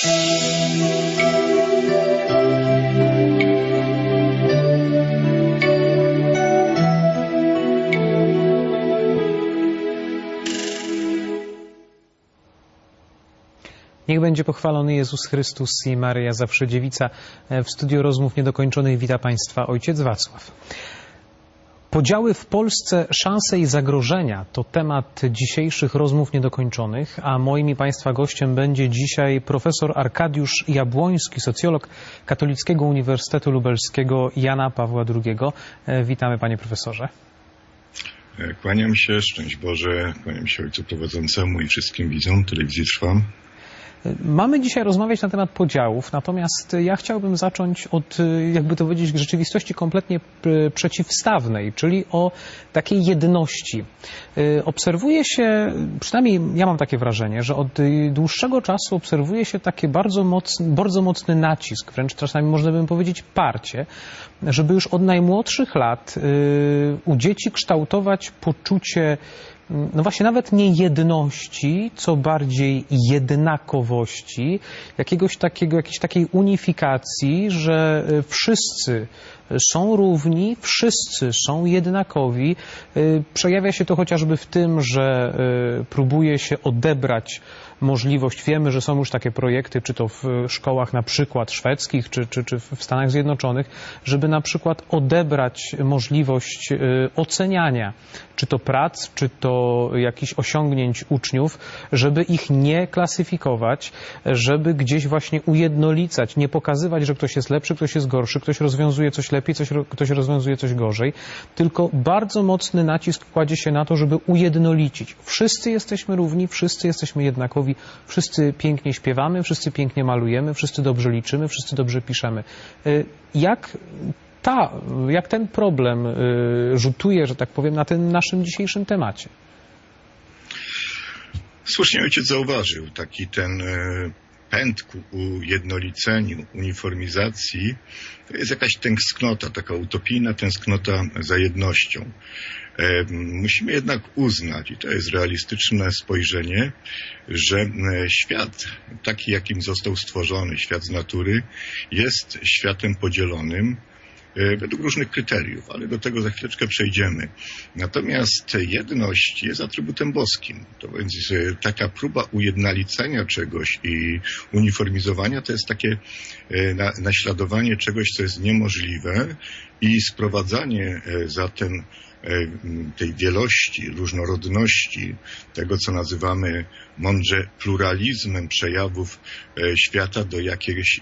Niech będzie pochwalony Jezus Chrystus i Maryja Zawsze Dziewica. W studiu Rozmów Niedokończonych wita Państwa ojciec Wacław. Podziały w Polsce, szanse i zagrożenia to temat dzisiejszych Rozmów Niedokończonych, a moim i Państwa gościem będzie dzisiaj profesor Arkadiusz Jabłoński, socjolog Katolickiego Uniwersytetu Lubelskiego Jana Pawła II. Witamy, panie profesorze. Kłaniam się, szczęść Boże, kłaniam się ojcu prowadzącemu i wszystkim widzom telewizji Trwam. Mamy dzisiaj rozmawiać na temat podziałów, natomiast ja chciałbym zacząć od, jakby to powiedzieć, rzeczywistości kompletnie przeciwstawnej, czyli o takiej jedności. Obserwuje się, przynajmniej ja mam takie wrażenie, że od dłuższego czasu obserwuje się taki bardzo mocny nacisk, wręcz czasami można by powiedzieć parcie, żeby już od najmłodszych lat u dzieci kształtować poczucie, no właśnie nawet nie jedności, co bardziej jednakowości, jakiejś takiej unifikacji, że wszyscy są równi, wszyscy są jednakowi. Przejawia się to chociażby w tym, że próbuje się odebrać możliwość, wiemy, że są już takie projekty, czy to w szkołach na przykład szwedzkich, czy w Stanach Zjednoczonych, żeby na przykład odebrać możliwość oceniania, czy to prac, czy to jakichś osiągnięć uczniów, żeby ich nie klasyfikować, żeby gdzieś właśnie ujednolicać, nie pokazywać, że ktoś jest lepszy, ktoś jest gorszy, ktoś rozwiązuje coś lepiej, ktoś rozwiązuje coś gorzej, tylko bardzo mocny nacisk kładzie się na to, żeby ujednolicić. Wszyscy jesteśmy równi, wszyscy jesteśmy jednakowi, wszyscy pięknie śpiewamy, wszyscy pięknie malujemy, wszyscy dobrze liczymy, wszyscy dobrze piszemy. Jak ten problem rzutuje, że tak powiem, na tym naszym dzisiejszym temacie? Słusznie ojciec zauważył taki ten pęd ku ujednoliceniu, uniformizacji. To jest jakaś tęsknota, taka utopijna tęsknota za jednością. Musimy jednak uznać, i to jest realistyczne spojrzenie, że świat taki, jakim został stworzony, świat z natury, jest światem podzielonym według różnych kryteriów, ale do tego za chwileczkę przejdziemy. Natomiast jedność jest atrybutem boskim. To więc taka próba ujednolicenia czegoś i uniformizowania to jest takie naśladowanie czegoś, co jest niemożliwe i sprowadzanie zatem tej wielości, różnorodności, tego, co nazywamy mądrze pluralizmem przejawów świata do jakiejś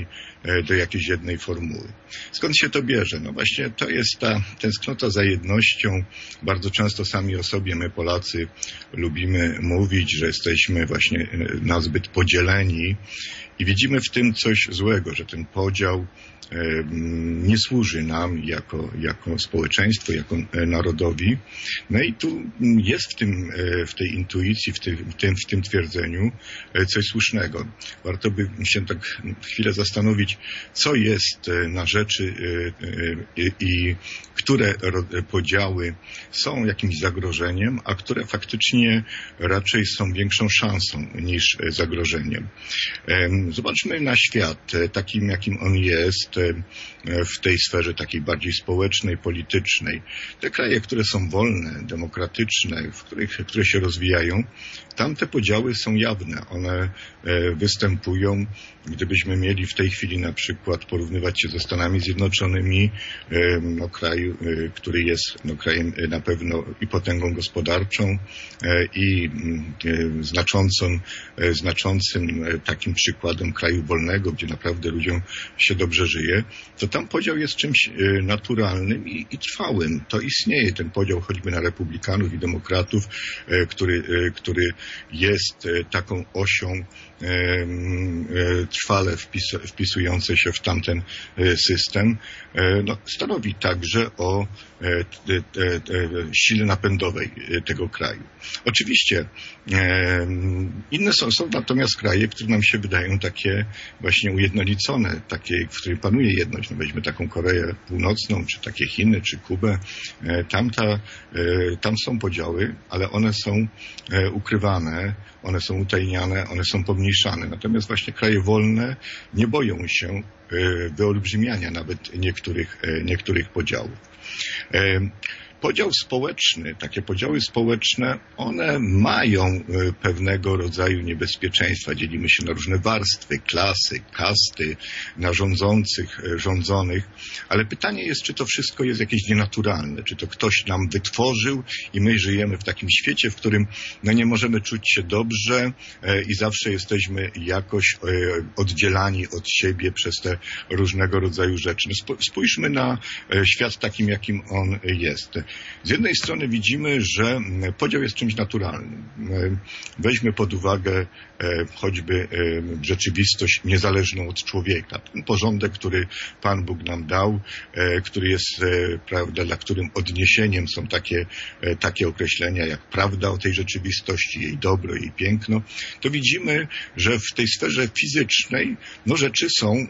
jednej formuły. Skąd się to bierze? No właśnie to jest ta tęsknota za jednością. Bardzo często sami o sobie my Polacy lubimy mówić, że jesteśmy właśnie nazbyt podzieleni i widzimy w tym coś złego, że ten podział nie służy nam jako społeczeństwu, jako narodowi. No i tu jest w tej intuicji, w tym twierdzeniu coś słusznego. Warto by się tak chwilę zastanowić, co jest na rzeczy i które podziały są jakimś zagrożeniem, a które faktycznie raczej są większą szansą niż zagrożeniem. Zobaczmy na świat takim, jakim on jest, w tej sferze takiej bardziej społecznej, politycznej. Te kraje, które są wolne, demokratyczne, które się rozwijają, tam te podziały są jawne. One występują. Gdybyśmy mieli w tej chwili na przykład porównywać się ze Stanami Zjednoczonymi, kraju, który jest krajem na pewno i potęgą gospodarczą i znaczącym takim przykładem kraju wolnego, gdzie naprawdę ludziom się dobrze żyje, to tam podział jest czymś naturalnym i trwałym. To istnieje, ten podział choćby na republikanów i demokratów, który jest taką osią trwale wpisujące się w tamten system, stanowi także o sile napędowej tego kraju. Oczywiście inne są natomiast kraje, które nam się wydają takie właśnie ujednolicone, takie, w których panuje jedność. No weźmy taką Koreę Północną, czy takie Chiny, czy Kubę. Tam są podziały, ale one są ukrywane ukrywane, one są utajniane, one są pomniejszane. Natomiast właśnie kraje wolne nie boją się wyolbrzymiania nawet niektórych podziałów. Podział społeczny, takie podziały społeczne, one mają pewnego rodzaju niebezpieczeństwa. Dzielimy się na różne warstwy, klasy, kasty, na rządzących, rządzonych, ale pytanie jest, czy to wszystko jest jakieś nienaturalne, czy to ktoś nam wytworzył i my żyjemy w takim świecie, w którym nie możemy czuć się dobrze i zawsze jesteśmy jakoś oddzielani od siebie przez te różnego rodzaju rzeczy. Spójrzmy na świat takim, jakim on jest. Z jednej strony widzimy, że podział jest czymś naturalnym. Weźmy pod uwagę choćby rzeczywistość niezależną od człowieka. Ten porządek, który Pan Bóg nam dał, który jest, prawda, dla którym odniesieniem są takie określenia jak prawda o tej rzeczywistości, jej dobro, jej piękno, to widzimy, że w tej sferze fizycznej rzeczy są,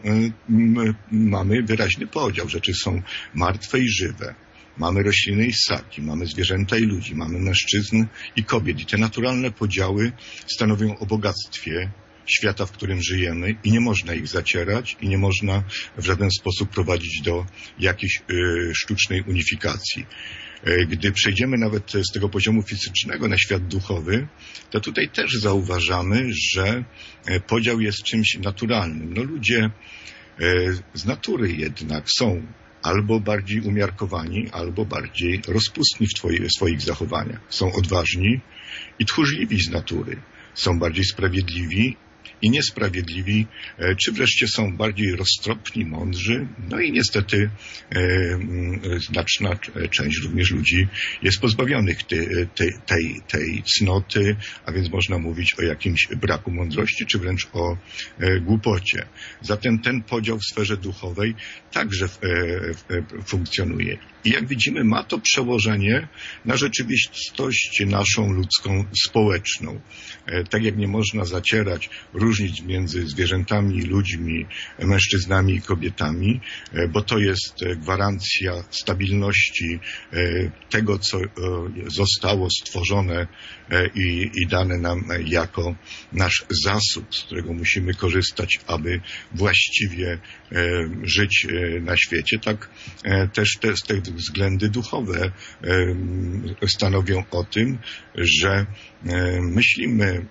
mamy wyraźny podział. Rzeczy są martwe i żywe. Mamy rośliny i ssaki, mamy zwierzęta i ludzi, mamy mężczyzn i kobiet. I te naturalne podziały stanowią o bogactwie świata, w którym żyjemy i nie można ich zacierać i nie można w żaden sposób prowadzić do jakiejś sztucznej unifikacji. Gdy przejdziemy nawet z tego poziomu fizycznego na świat duchowy, to tutaj też zauważamy, że podział jest czymś naturalnym. Ludzie z natury jednak są albo bardziej umiarkowani, albo bardziej rozpustni w swoich zachowaniach. Są odważni i tchórzliwi z natury. Są bardziej sprawiedliwi i niesprawiedliwi, czy wreszcie są bardziej roztropni, mądrzy. I niestety znaczna część również ludzi jest pozbawionych tej cnoty, a więc można mówić o jakimś braku mądrości, czy wręcz o głupocie. Zatem ten podział w sferze duchowej także funkcjonuje. I jak widzimy, ma to przełożenie na rzeczywistość naszą ludzką, społeczną. Tak jak nie można zacierać różnic między zwierzętami i ludźmi, mężczyznami i kobietami, bo to jest gwarancja stabilności tego, co zostało stworzone i dane nam jako nasz zasób, z którego musimy korzystać, aby właściwie żyć na świecie. Tak też te względy duchowe stanowią o tym, że myślimy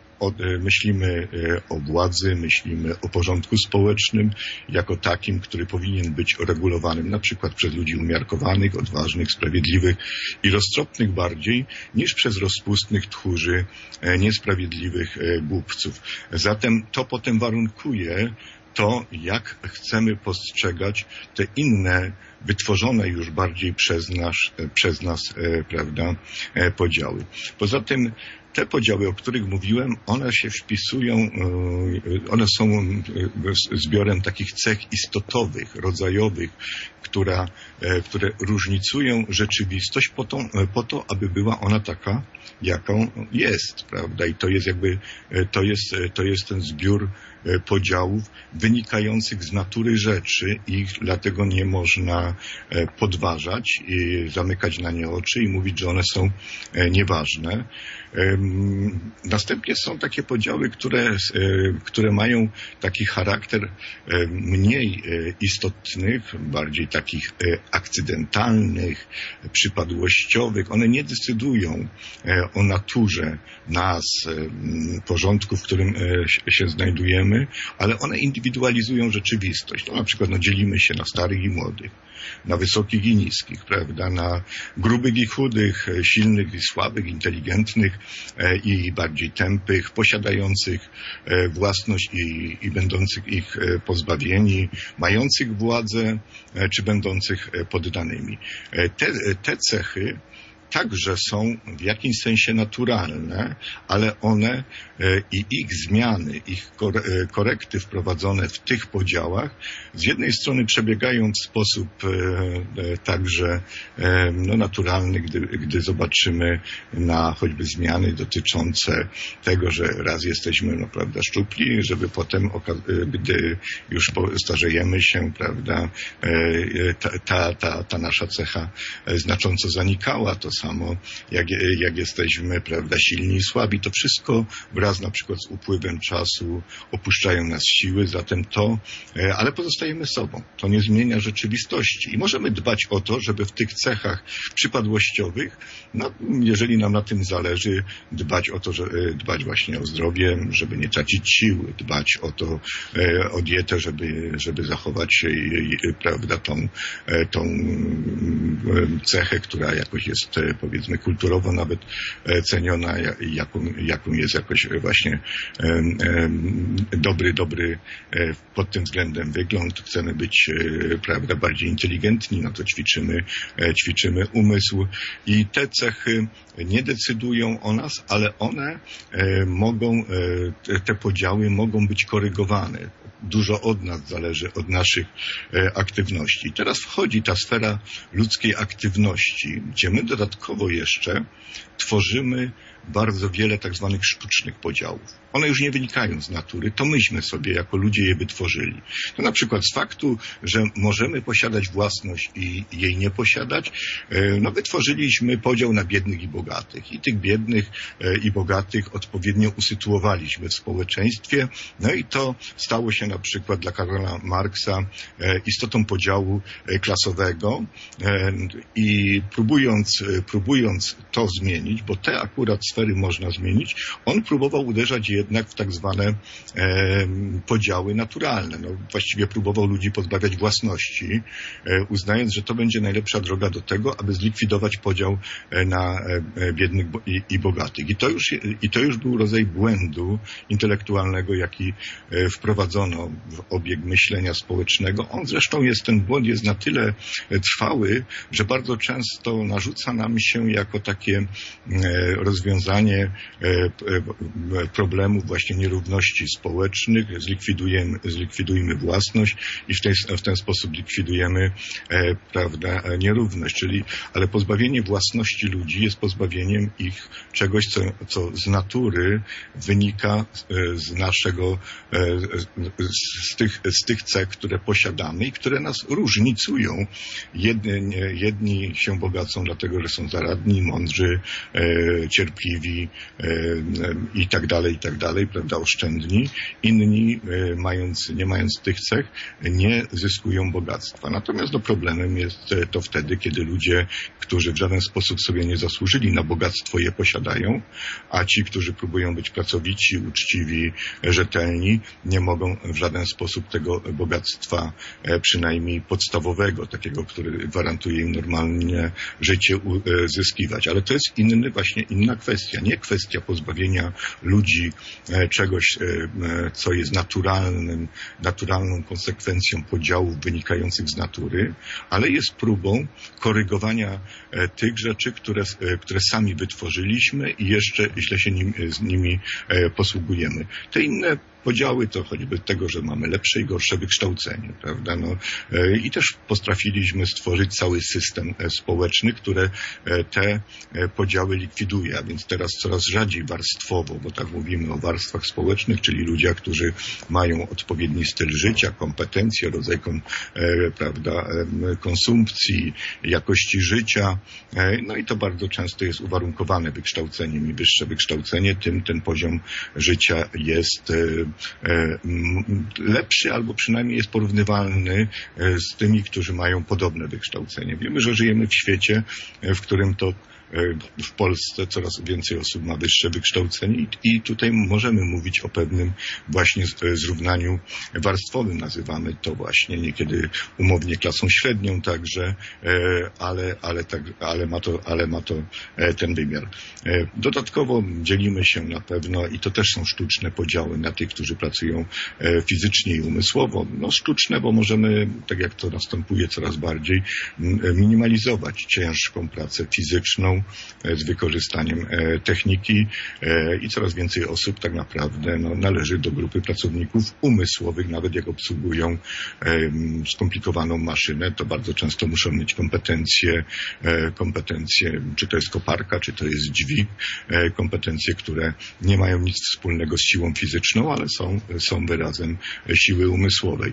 o władzy, myślimy o porządku społecznym jako takim, który powinien być uregulowanym na przykład przez ludzi umiarkowanych, odważnych, sprawiedliwych i roztropnych bardziej niż przez rozpustnych tchórzy, niesprawiedliwych głupców. Zatem to potem warunkuje to, jak chcemy postrzegać te inne, wytworzone już bardziej przez nas, prawda, podziały. Poza tym te podziały, o których mówiłem, one się wpisują, one są zbiorem takich cech istotowych, rodzajowych, które różnicują rzeczywistość po to, aby była ona taka, jaką jest, prawda? I to jest ten zbiór podziałów wynikających z natury rzeczy i dlatego nie można podważać i zamykać na nie oczy i mówić, że one są nieważne. Następnie są takie podziały, które mają taki charakter mniej istotnych, bardziej takich akcydentalnych, przypadłościowych. One nie decydują o naturze nas, porządku, w którym się znajdujemy, ale one indywidualizują rzeczywistość. Na przykład dzielimy się na starych i młodych, na wysokich i niskich, prawda, na grubych i chudych, silnych i słabych, inteligentnych i bardziej tępych, posiadających własność i będących ich pozbawieni, mających władzę czy będących poddanymi. Te cechy także są w jakimś sensie naturalne, ale one i ich zmiany, ich korekty wprowadzone w tych podziałach z jednej strony przebiegają w sposób także naturalny, gdy zobaczymy na choćby zmiany dotyczące tego, że raz jesteśmy, prawda, szczupli, żeby potem, gdy już starzejemy się, prawda, ta nasza cecha znacząco zanikała. To samo jak jesteśmy, prawda, silni i słabi. To wszystko wraz na przykład z upływem czasu opuszczają nas siły, zatem ale pozostajemy sobą. To nie zmienia rzeczywistości i możemy dbać o to, żeby w tych cechach przypadłościowych, no, jeżeli nam na tym zależy, dbać dbać właśnie o zdrowie, żeby nie tracić sił, dbać o dietę, żeby zachować, prawda, tą cechę, która jakoś jest, powiedzmy, kulturowo nawet ceniona, jaką jest jakoś właśnie dobry pod tym względem wygląd. Chcemy być, prawda, bardziej inteligentni, no to ćwiczymy umysł i te cechy nie decydują o nas, ale one te podziały mogą być korygowane. Dużo od nas zależy, od naszych aktywności. Teraz wchodzi ta sfera ludzkiej aktywności, gdzie my dodatkowo jeszcze tworzymy bardzo wiele tak zwanych sztucznych podziałów. One już nie wynikają z natury, to myśmy sobie jako ludzie je wytworzyli. To na przykład z faktu, że możemy posiadać własność i jej nie posiadać, no wytworzyliśmy podział na biednych i bogatych. I tych biednych i bogatych odpowiednio usytuowaliśmy w społeczeństwie. No i to stało się na przykład dla Karola Marksa istotą podziału klasowego i próbując to zmienić, bo te akurat sfery można zmienić, on próbował uderzać jednak w tak zwane podziały naturalne. No, właściwie próbował ludzi pozbawiać własności, uznając, że to będzie najlepsza droga do tego, aby zlikwidować podział na biednych i bogatych. I to już był rodzaj błędu intelektualnego, jaki wprowadzono w obieg myślenia społecznego. Ten błąd jest na tyle trwały, że bardzo często narzuca nam się jako takie rozwiązanie problemów właśnie nierówności społecznych, zlikwidujmy własność i w ten sposób likwidujemy, prawda, nierówność, ale pozbawienie własności ludzi jest pozbawieniem ich czegoś, co z natury wynika z tych cech, które posiadamy i które nas różnicują. Jedni się bogacą dlatego, że są zaradni, mądrzy, cierpliwi i tak dalej, prawda, oszczędni. Inni, nie mając tych cech, nie zyskują bogactwa. Natomiast problemem jest to wtedy, kiedy ludzie, którzy w żaden sposób sobie nie zasłużyli na bogactwo, je posiadają, a ci, którzy próbują być pracowici, uczciwi, rzetelni, nie mogą w żaden sposób tego bogactwa, przynajmniej podstawowego, takiego, który gwarantuje im normalne życie, zyskiwać. Ale to jest inna kwestia. Nie kwestia pozbawienia ludzi czegoś, co jest naturalną konsekwencją podziałów wynikających z natury, ale jest próbą korygowania tych rzeczy, które sami wytworzyliśmy i jeszcze źle się nimi posługujemy. Te inne podziały to choćby tego, że mamy lepsze i gorsze wykształcenie, prawda? I też potrafiliśmy stworzyć cały system społeczny, które te podziały likwiduje, a więc teraz coraz rzadziej warstwowo, bo tak mówimy o warstwach społecznych, czyli ludziach, którzy mają odpowiedni styl życia, kompetencje, rodzaj prawda, konsumpcji, jakości życia, no i to bardzo często jest uwarunkowane wykształceniem i wyższe wykształcenie, tym ten poziom życia jest lepszy albo przynajmniej jest porównywalny z tymi, którzy mają podobne wykształcenie. Wiemy, że żyjemy w świecie, w którym to w Polsce coraz więcej osób ma wyższe wykształcenie i tutaj możemy mówić o pewnym właśnie zrównaniu warstwowym. Nazywamy to właśnie niekiedy umownie klasą średnią także, ale ma to ten wymiar. Dodatkowo dzielimy się na pewno, i to też są sztuczne podziały, na tych, którzy pracują fizycznie i umysłowo. No sztuczne, bo możemy, tak jak to następuje coraz bardziej, minimalizować ciężką pracę fizyczną z wykorzystaniem techniki i coraz więcej osób tak naprawdę należy do grupy pracowników umysłowych, nawet jak obsługują skomplikowaną maszynę, to bardzo często muszą mieć kompetencje, czy to jest koparka, czy to jest dźwig, kompetencje, które nie mają nic wspólnego z siłą fizyczną, ale są wyrazem siły umysłowej.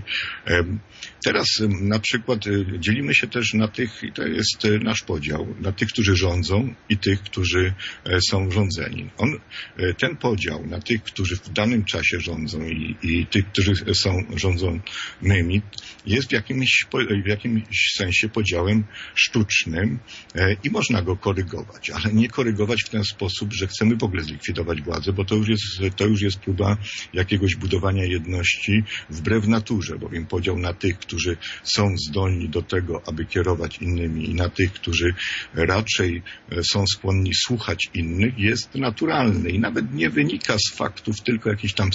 Teraz na przykład dzielimy się też na tych, i to jest nasz podział, na tych, którzy rządzą rządzą i tych, którzy są rządzeni. Ten podział na tych, którzy w danym czasie rządzą i tych, którzy są rządzonymi, jest w jakimś sensie podziałem sztucznym i można go korygować, ale nie korygować w ten sposób, że chcemy w ogóle zlikwidować władzę, bo to już jest próba jakiegoś budowania jedności wbrew naturze, bowiem podział na tych, którzy są zdolni do tego, aby kierować innymi i na tych, którzy raczej są skłonni słuchać innych, jest naturalny i nawet nie wynika z faktów tylko jakiegoś tam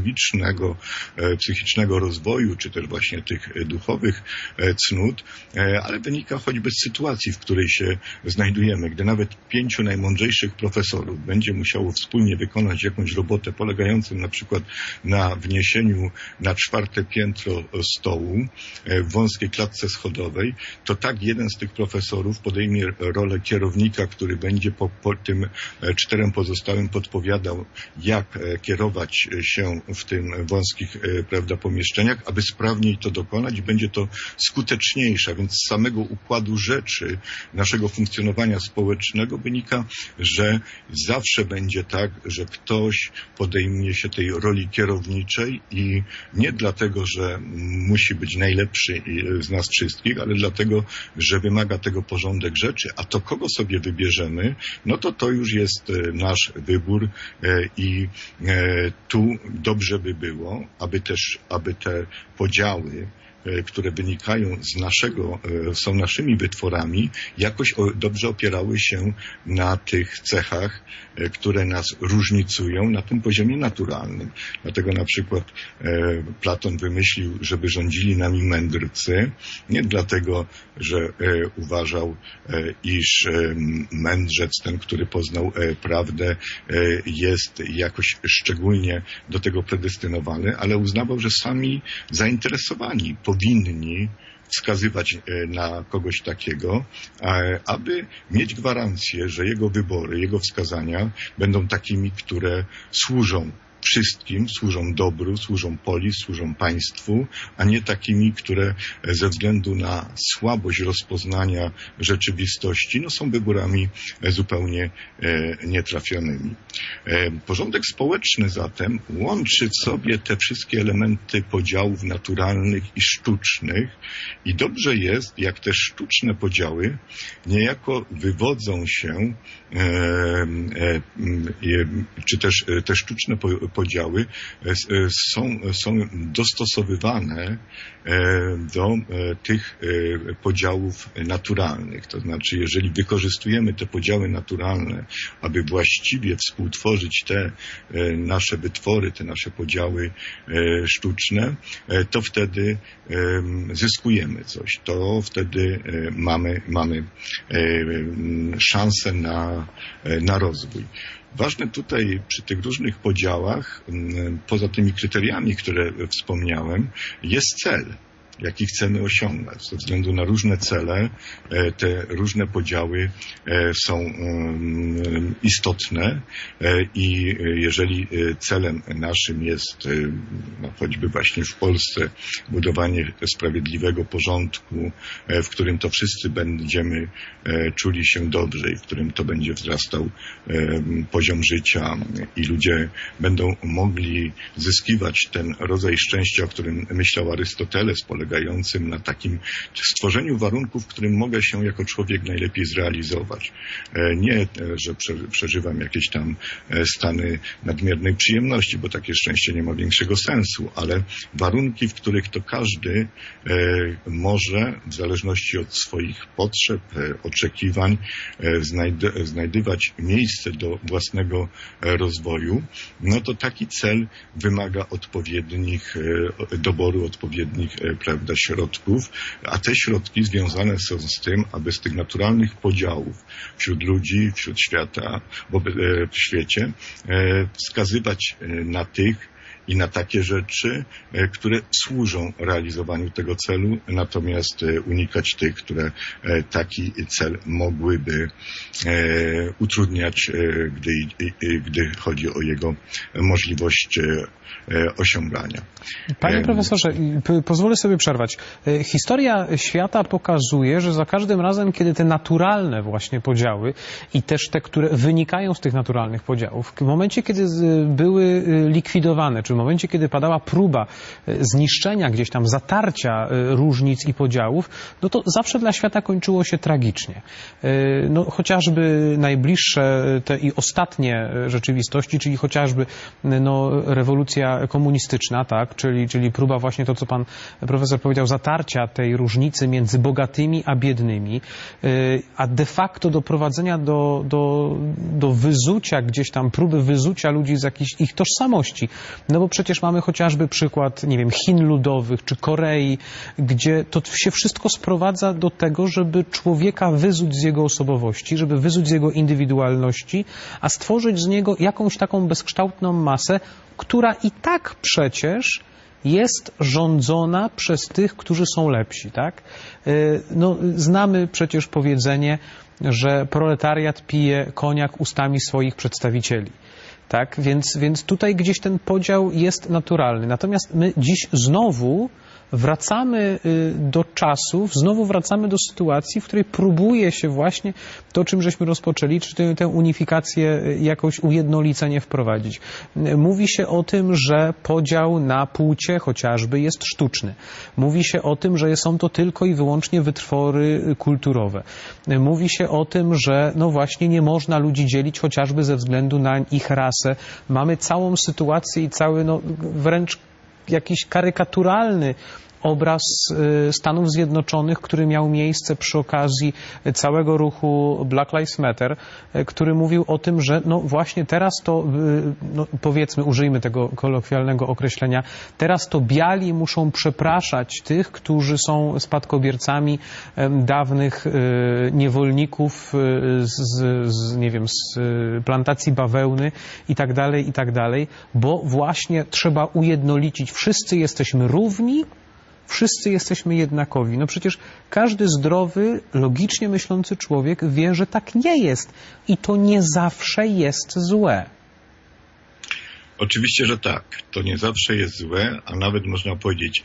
psychicznego rozwoju, czy też właśnie tych duchowych cnót, ale wynika choćby z sytuacji, w której się znajdujemy. Gdy nawet 5 najmądrzejszych profesorów będzie musiało wspólnie wykonać jakąś robotę polegającą na przykład na wniesieniu na 4. piętro stołu w wąskiej klatce schodowej, to tak jeden z tych profesorów podejmie rolę kierownika, który będzie po tym 4 pozostałym podpowiadał, jak kierować się w tym wąskich, pomieszczeniach, aby sprawniej to dokonać. Będzie to skuteczniejsze, więc z samego układu rzeczy naszego funkcjonowania społecznego wynika, że zawsze będzie tak, że ktoś podejmie się tej roli kierowniczej i nie dlatego, że musi być najlepszy z nas wszystkich, ale dlatego, że wymaga tego porządek rzeczy, a to kogo sobie wybierzemy, no to już jest nasz wybór i tu dobrze by było, aby te podziały, które wynikają są naszymi wytworami, jakoś dobrze opierały się na tych cechach, które nas różnicują na tym poziomie naturalnym. Dlatego na przykład Platon wymyślił, żeby rządzili nami mędrcy, nie dlatego, że uważał, iż mędrzec, ten, który poznał prawdę, jest jakoś szczególnie do tego predestynowany, ale uznawał, że sami zainteresowani powinni wskazywać na kogoś takiego, aby mieć gwarancję, że jego wybory, jego wskazania będą takimi, które służą wszystkim, służą dobru, służą polis, służą państwu, a nie takimi, które ze względu na słabość rozpoznania rzeczywistości są wyborami zupełnie nietrafionymi. Porządek społeczny zatem łączy w sobie te wszystkie elementy podziałów naturalnych i sztucznych i dobrze jest, jak te sztuczne podziały niejako wywodzą się, czy też te sztuczne podziały są dostosowywane do tych podziałów naturalnych. To znaczy, jeżeli wykorzystujemy te podziały naturalne, aby właściwie współtworzyć te nasze wytwory, te nasze podziały sztuczne, to wtedy zyskujemy coś. To wtedy mamy szansę na rozwój. Ważne tutaj przy tych różnych podziałach, poza tymi kryteriami, które wspomniałem, jest cel, jaki chcemy osiągnąć. Ze względu na różne cele te różne podziały są istotne i jeżeli celem naszym jest choćby właśnie w Polsce budowanie sprawiedliwego porządku, w którym to wszyscy będziemy czuli się dobrze i w którym to będzie wzrastał poziom życia i ludzie będą mogli zyskiwać ten rodzaj szczęścia, o którym myślał Arystoteles, polegającym na takim stworzeniu warunków, w którym mogę się jako człowiek najlepiej zrealizować. Nie, że przeżywam jakieś tam stany nadmiernej przyjemności, bo takie szczęście nie ma większego sensu, ale warunki, w których to każdy może, w zależności od swoich potrzeb, oczekiwań, znajdywać miejsce do własnego rozwoju, no to taki cel wymaga doboru odpowiednich, środków, a te środki związane są z tym, aby z tych naturalnych podziałów wśród ludzi, wśród świata, w świecie wskazywać na tych, i na takie rzeczy, które służą realizowaniu tego celu, natomiast unikać tych, które taki cel mogłyby utrudniać, gdy chodzi o jego możliwość osiągania. Panie profesorze, pozwolę sobie przerwać. Historia świata pokazuje, że za każdym razem, kiedy te naturalne właśnie podziały i też te, które wynikają z tych naturalnych podziałów, w momencie, kiedy były likwidowane, czy w momencie, kiedy padała próba zniszczenia gdzieś tam, zatarcia różnic i podziałów, no to zawsze dla świata kończyło się tragicznie. No, chociażby najbliższe te i ostatnie rzeczywistości, czyli chociażby rewolucja komunistyczna, tak, czyli próba właśnie to, co pan profesor powiedział, zatarcia tej różnicy między bogatymi a biednymi, a de facto doprowadzenia do wyzucia gdzieś tam, próby wyzucia ludzi z jakiejś ich tożsamości. No bo przecież mamy chociażby przykład, nie wiem, Chin Ludowych czy Korei, gdzie to się wszystko sprowadza do tego, żeby człowieka wyzuć z jego osobowości, żeby wyzuć z jego indywidualności, a stworzyć z niego jakąś taką bezkształtną masę, która i tak przecież jest rządzona przez tych, którzy są lepsi, tak? No, znamy przecież powiedzenie, że proletariat pije koniak ustami swoich przedstawicieli. Tak? Więc tutaj gdzieś ten podział jest naturalny. Natomiast my dziś znowu wracamy do czasów, znowu wracamy do sytuacji, w której próbuje się właśnie to, czym żeśmy rozpoczęli, czy tę unifikację, jakoś ujednolicenie wprowadzić. Mówi się o tym, że podział na płcie chociażby jest sztuczny. Mówi się o tym, że są to tylko i wyłącznie wytwory kulturowe. Mówi się o tym, że no właśnie nie można ludzi dzielić chociażby ze względu na ich rasę. Mamy całą sytuację i cały wręcz jakiś karykaturalny obraz Stanów Zjednoczonych, który miał miejsce przy okazji całego ruchu Black Lives Matter, który mówił o tym, że no właśnie teraz to, no powiedzmy, użyjmy tego kolokwialnego określenia, teraz to biali muszą przepraszać tych, którzy są spadkobiercami dawnych niewolników nie wiem, z plantacji bawełny i tak dalej, bo właśnie trzeba ujednolicić. Wszyscy jesteśmy równi, wszyscy jesteśmy jednakowi. No przecież każdy zdrowy, logicznie myślący człowiek wie, że tak nie jest. I to nie zawsze jest złe. Oczywiście, że tak. To nie zawsze jest złe, a nawet można powiedzieć,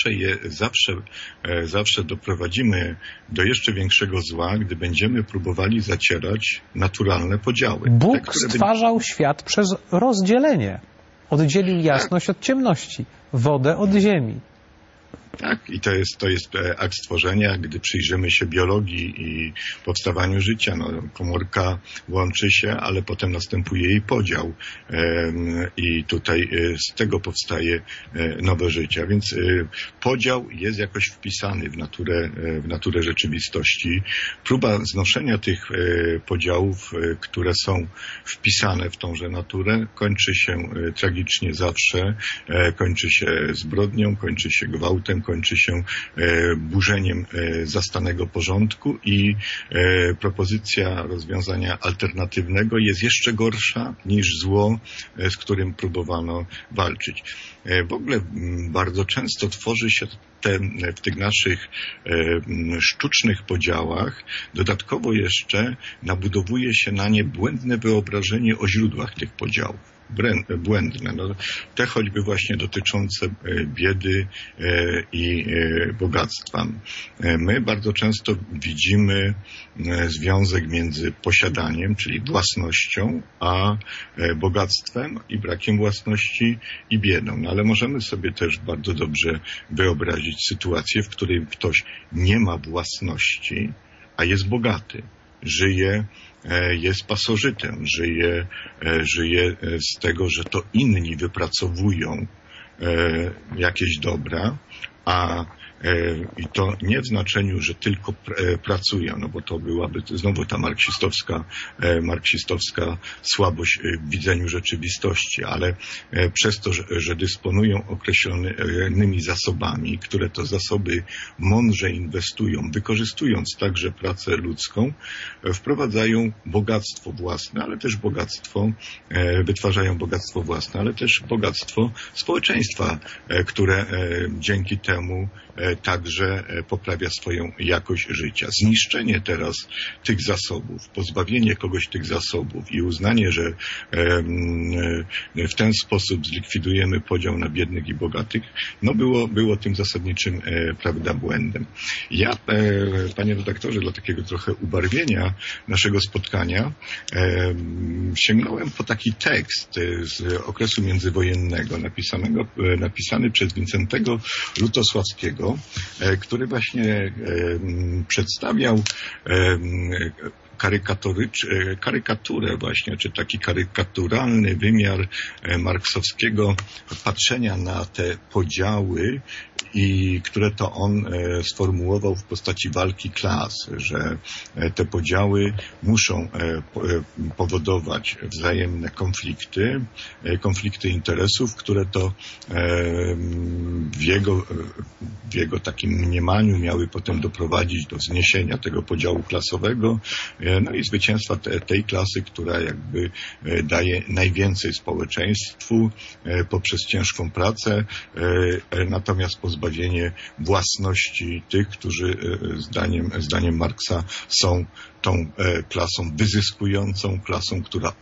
zawsze doprowadzimy do jeszcze większego zła, gdy będziemy próbowali zacierać naturalne podziały. Bóg stwarzał świat przez rozdzielenie. Oddzielił jasność od ciemności, wodę od ziemi. Tak, i to jest akt stworzenia, gdy przyjrzymy się biologii i powstawaniu życia. No, komórka łączy się, ale potem następuje jej podział i tutaj z tego powstaje nowe życie. Więc podział jest jakoś wpisany w naturę rzeczywistości. Próba znoszenia tych podziałów, które są wpisane w tąże naturę, kończy się tragicznie zawsze. Kończy się zbrodnią, kończy się gwałtem, kończy się burzeniem zastanego porządku i propozycja rozwiązania alternatywnego jest jeszcze gorsza niż zło, z którym próbowano walczyć. W ogóle bardzo często tworzy się w tych naszych sztucznych podziałach, dodatkowo jeszcze nabudowuje się na nie błędne wyobrażenie o źródłach tych podziałów. Błędne. No, te choćby właśnie dotyczące biedy i bogactwa. My bardzo często widzimy związek między posiadaniem, czyli własnością, a bogactwem i brakiem własności i biedą. No, ale możemy sobie też bardzo dobrze wyobrazić sytuację, w której ktoś nie ma własności, a jest bogaty. Jest pasożytem, żyje z tego, że to inni wypracowują jakieś dobra, a I to nie w znaczeniu, że tylko pracują, no bo to byłaby znowu ta marksistowska słabość w widzeniu rzeczywistości, ale przez to, że dysponują określonymi zasobami, które to zasoby mądrze inwestują, wykorzystując także pracę ludzką, wprowadzają bogactwo własne, ale też wytwarzają bogactwo własne, ale też bogactwo społeczeństwa, które dzięki temu także poprawia swoją jakość życia. Zniszczenie teraz tych zasobów, pozbawienie kogoś tych zasobów i uznanie, że w ten sposób zlikwidujemy podział na biednych i bogatych, no było tym zasadniczym, prawda, błędem. Ja, panie redaktorze, dla takiego trochę ubarwienia naszego spotkania sięgnąłem po taki tekst z okresu międzywojennego, napisany przez Wincentego Lutosławskiego, który właśnie przedstawiał karykaturę właśnie, czy taki karykaturalny wymiar marksowskiego patrzenia na te podziały, i które to on sformułował w postaci walki klas, że te podziały muszą powodować wzajemne konflikty interesów, które to w jego takim mniemaniu miały potem doprowadzić do zniesienia tego podziału klasowego, no i zwycięstwa tej klasy, która jakby daje najwięcej społeczeństwu poprzez ciężką pracę, natomiast pozbawienie własności tych, którzy zdaniem Marksa są tą klasą wyzyskującą, klasą, która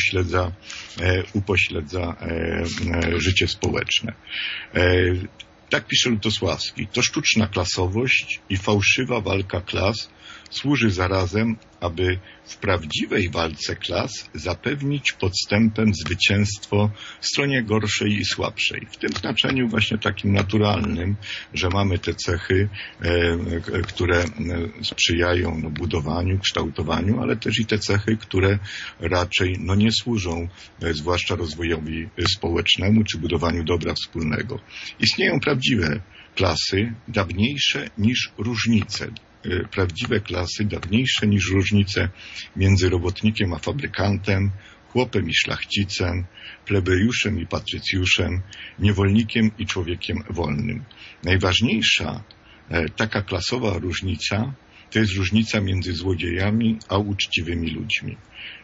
upośledza życie społeczne. Tak pisze Lutosławski. To sztuczna klasowość i fałszywa walka klas służy zarazem, aby w prawdziwej walce klas zapewnić podstępem zwycięstwo stronie gorszej i słabszej. W tym znaczeniu właśnie takim naturalnym, że mamy te cechy, które sprzyjają budowaniu, kształtowaniu, ale też i te cechy, które raczej nie służą zwłaszcza rozwojowi społecznemu czy budowaniu dobra wspólnego. Istnieją prawdziwe klasy, dawniejsze niż różnice. Prawdziwe klasy, dawniejsze niż różnice między robotnikiem a fabrykantem, chłopem i szlachcicem, plebejuszem i patrycjuszem, niewolnikiem i człowiekiem wolnym. Najważniejsza taka klasowa różnica to jest różnica między złodziejami a uczciwymi ludźmi.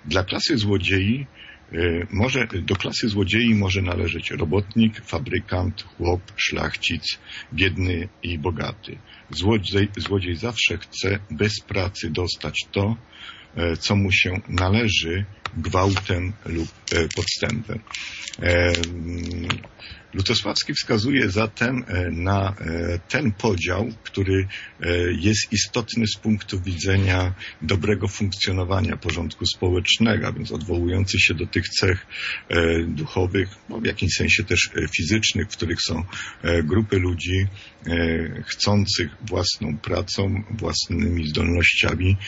Do klasy złodziei może należeć robotnik, fabrykant, chłop, szlachcic, biedny i bogaty. Złodziej zawsze chce bez pracy dostać to, co mu się należy gwałtem lub podstępem. Lutosławski wskazuje zatem na ten podział, który jest istotny z punktu widzenia dobrego funkcjonowania porządku społecznego, a więc odwołujący się do tych cech duchowych, w jakimś sensie też fizycznych, w których są grupy ludzi chcących własną pracą, własnymi zdolnościami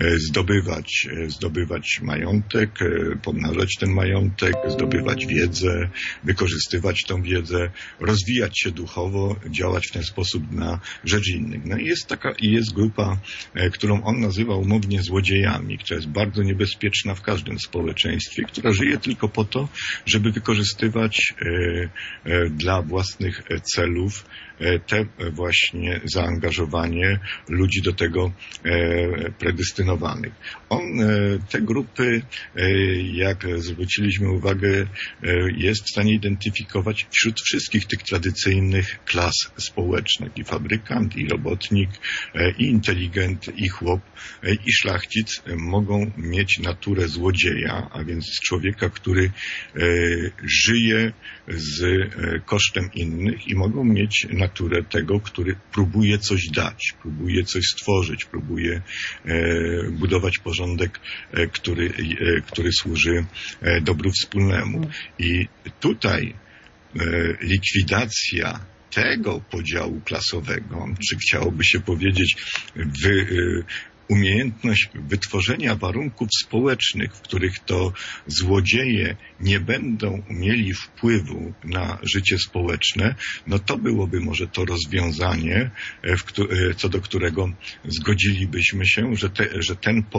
zdobywać majątek, pomnażać ten majątek, zdobywać wiedzę, wykorzystywać tą wiedzę, rozwijać się duchowo, działać w ten sposób na rzecz innych. No i jest grupa, którą on nazywa umownie złodziejami, która jest bardzo niebezpieczna w każdym społeczeństwie, która żyje tylko po to, żeby wykorzystywać dla własnych celów te właśnie zaangażowanie ludzi do tego predestynowanych. Te grupy, jak zwróciliśmy uwagę, jest w stanie identyfikować wśród wszystkich tych tradycyjnych klas społecznych. I fabrykant, i robotnik, i inteligent, i chłop, i szlachcic mogą mieć naturę złodzieja, a więc człowieka, który żyje z kosztem innych, i mogą mieć naturę tego, który próbuje coś dać, próbuje coś stworzyć, próbuje budować porządek, który służy dobru wspólnemu. I tutaj likwidacja tego podziału klasowego, czy chciałoby się powiedzieć umiejętność wytworzenia warunków społecznych, w których to złodzieje nie będą mieli wpływu na życie społeczne, no to byłoby może to rozwiązanie, co do którego zgodzilibyśmy się, że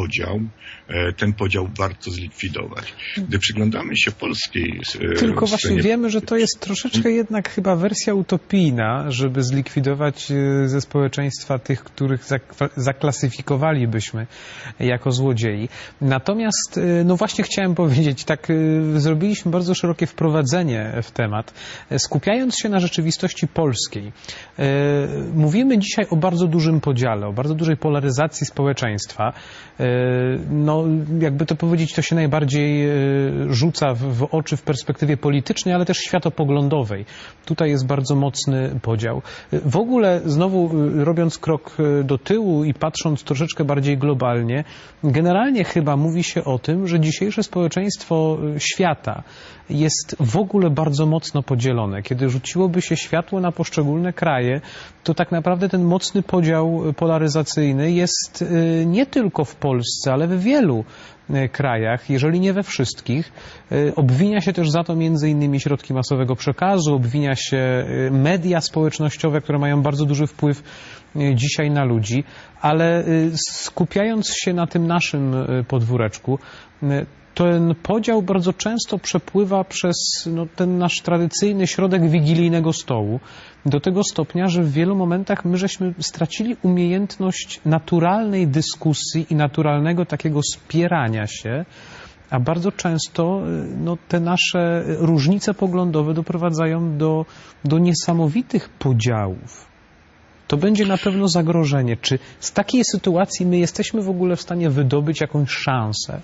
ten podział warto zlikwidować. Gdy przyglądamy się polskiej Tylko właśnie wiemy, że to jest troszeczkę jednak chyba wersja utopijna, żeby zlikwidować ze społeczeństwa tych, których zaklasyfikowalibyśmy jako złodziei. Natomiast, no właśnie chciałem powiedzieć, tak zrobiliśmy bardzo szerokie wprowadzenie w temat, skupiając się na rzeczywistości polskiej. Mówimy dzisiaj o bardzo dużym podziale, o bardzo dużej polaryzacji społeczeństwa. No, jakby to powiedzieć, to się najbardziej rzuca w oczy w perspektywie politycznej, ale też światopoglądowej. Tutaj jest bardzo mocny podział. W ogóle, znowu robiąc krok do tyłu i patrząc troszeczkę bardziej globalnie, generalnie chyba mówi się o tym, że dzisiejsze społeczeństwo świata jest w ogóle bardzo mocno podzielone. Kiedy rzuciłoby się światło na poszczególne kraje, to tak naprawdę ten mocny podział polaryzacyjny jest nie tylko w Polsce, ale w wielu krajach, jeżeli nie we wszystkich. Obwinia się też za to między innymi środki masowego przekazu, obwinia się media społecznościowe, które mają bardzo duży wpływ dzisiaj na ludzi, ale skupiając się na tym naszym podwóreczku, ten podział bardzo często przepływa przez ten nasz tradycyjny środek wigilijnego stołu do tego stopnia, że w wielu momentach my żeśmy stracili umiejętność naturalnej dyskusji i naturalnego takiego spierania się, a bardzo często te nasze różnice poglądowe doprowadzają do niesamowitych podziałów. To będzie na pewno zagrożenie. Czy z takiej sytuacji my jesteśmy w ogóle w stanie wydobyć jakąś szansę?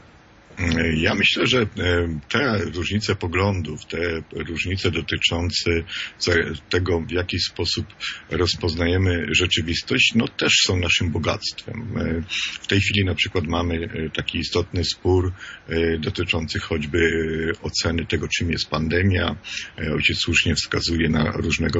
Ja myślę, że te różnice poglądów, te różnice dotyczące tego, w jaki sposób rozpoznajemy rzeczywistość, no też są naszym bogactwem. W tej chwili na przykład mamy taki istotny spór dotyczący choćby oceny tego, czym jest pandemia. Ojciec słusznie wskazuje na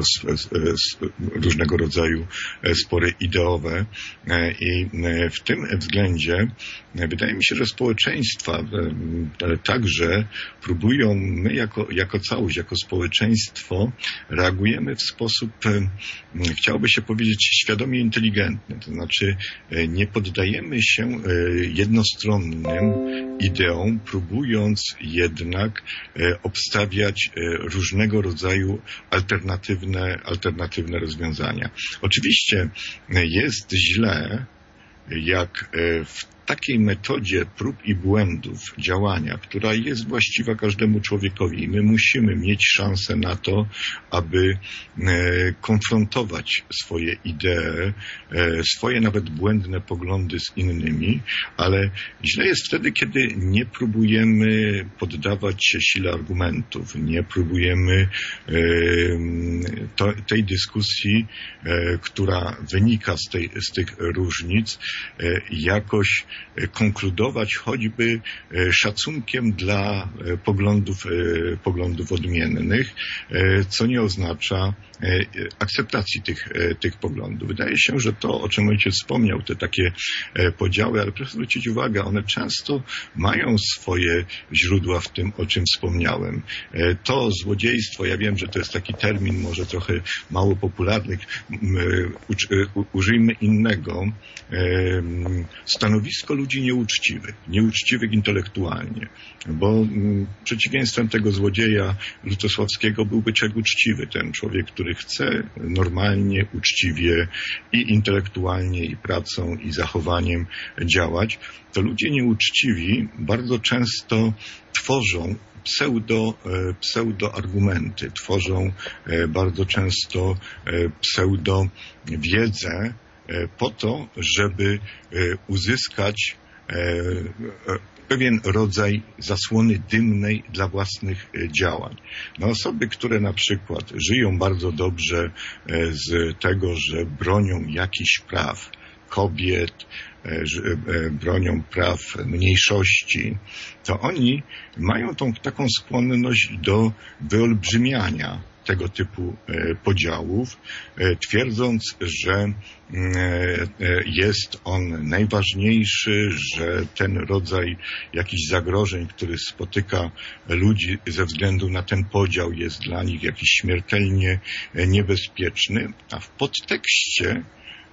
różnego rodzaju spory ideowe i w tym względzie wydaje mi się, że społeczeństwa także próbują, my jako całość, jako społeczeństwo reagujemy w sposób, chciałoby się powiedzieć, świadomie inteligentny. To znaczy nie poddajemy się jednostronnym ideom, próbując jednak obstawiać różnego rodzaju alternatywne rozwiązania. Oczywiście jest źle, jak w takiej metodzie prób i błędów działania, która jest właściwa każdemu człowiekowi. My musimy mieć szansę na to, aby konfrontować swoje idee, swoje nawet błędne poglądy z innymi, ale źle jest wtedy, kiedy nie próbujemy poddawać się sile argumentów, nie próbujemy tej dyskusji, która wynika z tych różnic, jakoś konkludować choćby szacunkiem dla poglądów odmiennych, co nie oznacza akceptacji tych poglądów. Wydaje się, że to, o czym ojciec wspomniał, te takie podziały, ale proszę zwrócić uwagę, one często mają swoje źródła w tym, o czym wspomniałem. To złodziejstwo, ja wiem, że to jest taki termin może trochę mało popularny, użyjmy innego, stanowisko ludzi nieuczciwych intelektualnie, bo przeciwieństwem tego złodzieja Lutosławskiego byłby człowiek uczciwy, ten człowiek, który chce normalnie, uczciwie i intelektualnie, i pracą, i zachowaniem działać. To ludzie nieuczciwi bardzo często tworzą pseudoargumenty, tworzą bardzo często pseudowiedzę po to, żeby uzyskać pewien rodzaj zasłony dymnej dla własnych działań. No, osoby, które na przykład żyją bardzo dobrze z tego, że bronią jakichś praw kobiet, bronią praw mniejszości, to oni mają taką skłonność do wyolbrzymiania tego typu podziałów, twierdząc, że jest on najważniejszy, że ten rodzaj jakichś zagrożeń, który spotyka ludzi ze względu na ten podział, jest dla nich jakiś śmiertelnie niebezpieczny, a w podtekście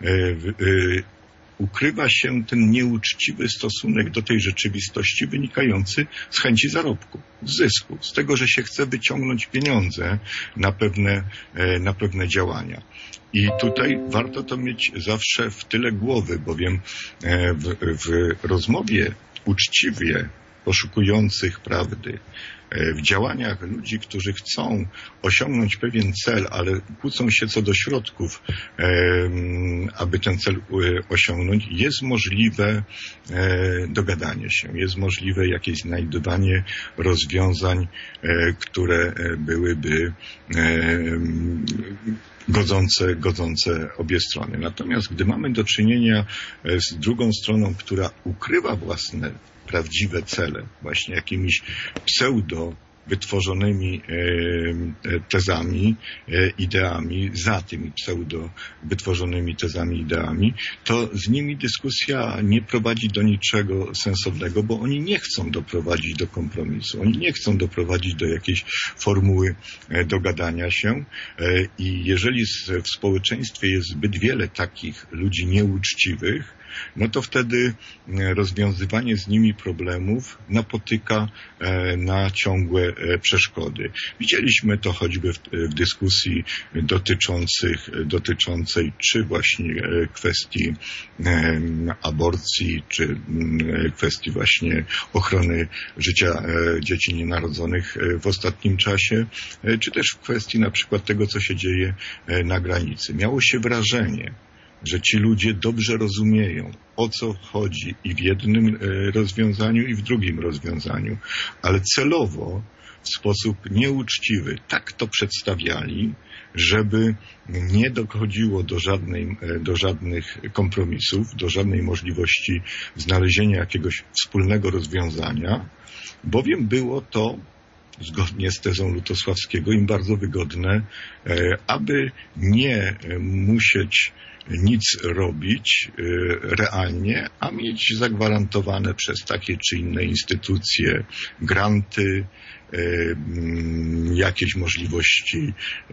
ukrywa się ten nieuczciwy stosunek do tej rzeczywistości wynikający z chęci zarobku, z zysku, z tego, że się chce wyciągnąć pieniądze na pewne działania. I tutaj warto to mieć zawsze w tyle głowy, bowiem w rozmowie uczciwie poszukujących prawdy, w działaniach ludzi, którzy chcą osiągnąć pewien cel, ale kłócą się co do środków, aby ten cel osiągnąć, jest możliwe dogadanie się, jest możliwe jakieś znajdywanie rozwiązań, które byłyby godzące obie strony. Natomiast gdy mamy do czynienia z drugą stroną, która ukrywa własne prawdziwe cele, właśnie jakimiś pseudo wytworzonymi tezami, ideami, za tymi pseudo wytworzonymi tezami, ideami, to z nimi dyskusja nie prowadzi do niczego sensownego, bo oni nie chcą doprowadzić do kompromisu, oni nie chcą doprowadzić do jakiejś formuły dogadania się i jeżeli w społeczeństwie jest zbyt wiele takich ludzi nieuczciwych, no to wtedy rozwiązywanie z nimi problemów napotyka na ciągłe przeszkody. Widzieliśmy to choćby w dyskusji dotyczącej czy właśnie kwestii aborcji, czy kwestii właśnie ochrony życia dzieci nienarodzonych w ostatnim czasie, czy też w kwestii na przykład tego, co się dzieje na granicy. Miało się wrażenie, że ci ludzie dobrze rozumieją, o co chodzi i w jednym rozwiązaniu, i w drugim rozwiązaniu, ale celowo, w sposób nieuczciwy tak to przedstawiali, żeby nie dochodziło do żadnych kompromisów, do żadnej możliwości znalezienia jakiegoś wspólnego rozwiązania, bowiem było to, zgodnie z tezą Lutosławskiego, im bardzo wygodne, aby nie musieć nic robić realnie, a mieć zagwarantowane przez takie czy inne instytucje granty, jakieś możliwości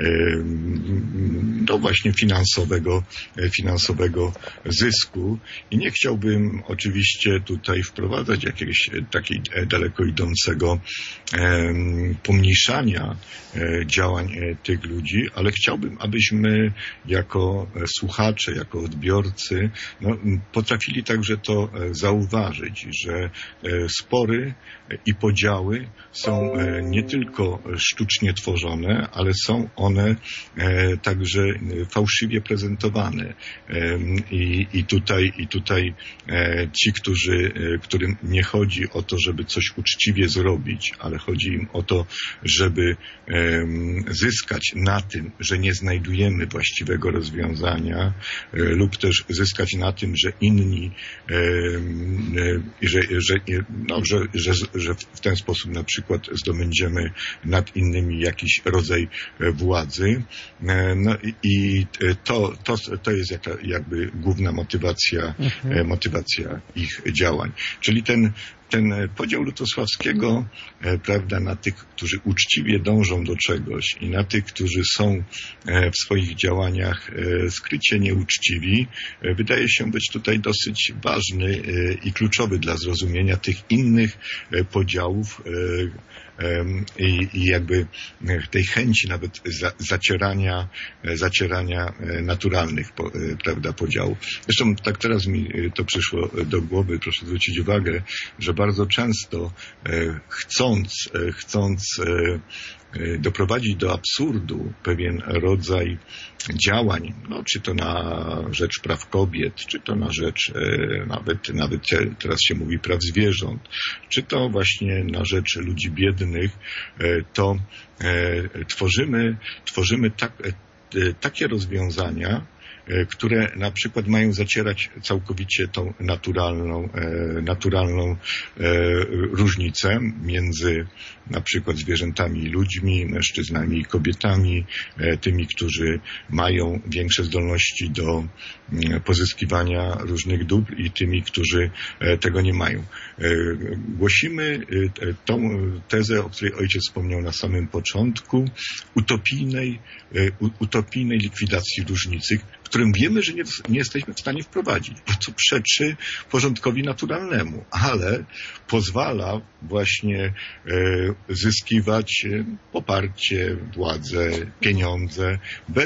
no właśnie finansowego zysku. I nie chciałbym oczywiście tutaj wprowadzać jakiegoś takiej daleko idącego pomniejszania działań tych ludzi, ale chciałbym, abyśmy jako słuchacze, jako odbiorcy potrafili także to zauważyć, że spory i podziały są nie tylko sztucznie tworzone, ale są one także fałszywie prezentowane. I tutaj ci, którym nie chodzi o to, żeby coś uczciwie zrobić, ale chodzi im o to, żeby zyskać na tym, że nie znajdujemy właściwego rozwiązania, lub też zyskać na tym, że inni, że w ten sposób na przykład zdobędziemy nad innymi jakiś rodzaj władzy. No i to jest jakby główna motywacja ich działań. Czyli ten podział Lutosławskiego, prawda, na tych, którzy uczciwie dążą do czegoś i na tych, którzy są w swoich działaniach skrycie nieuczciwi, wydaje się być tutaj dosyć ważny i kluczowy dla zrozumienia tych innych podziałów i jakby tej chęci nawet zacierania naturalnych, prawda, podziałów. Zresztą tak teraz mi to przyszło do głowy, proszę zwrócić uwagę, że bardzo często chcąc doprowadzić do absurdu pewien rodzaj działań, czy to na rzecz praw kobiet, czy to na rzecz nawet teraz się mówi praw zwierząt, czy to właśnie na rzecz ludzi biednych, to tworzymy takie rozwiązania, które na przykład mają zacierać całkowicie tą naturalną różnicę między na przykład zwierzętami i ludźmi, mężczyznami i kobietami, tymi, którzy mają większe zdolności do pozyskiwania różnych dóbr i tymi, którzy tego nie mają. Głosimy tą tezę, o której ojciec wspomniał na samym początku, utopijnej likwidacji różnicy, którym wiemy, że nie jesteśmy w stanie wprowadzić, bo to przeczy porządkowi naturalnemu, ale pozwala właśnie zyskiwać poparcie, władzę, pieniądze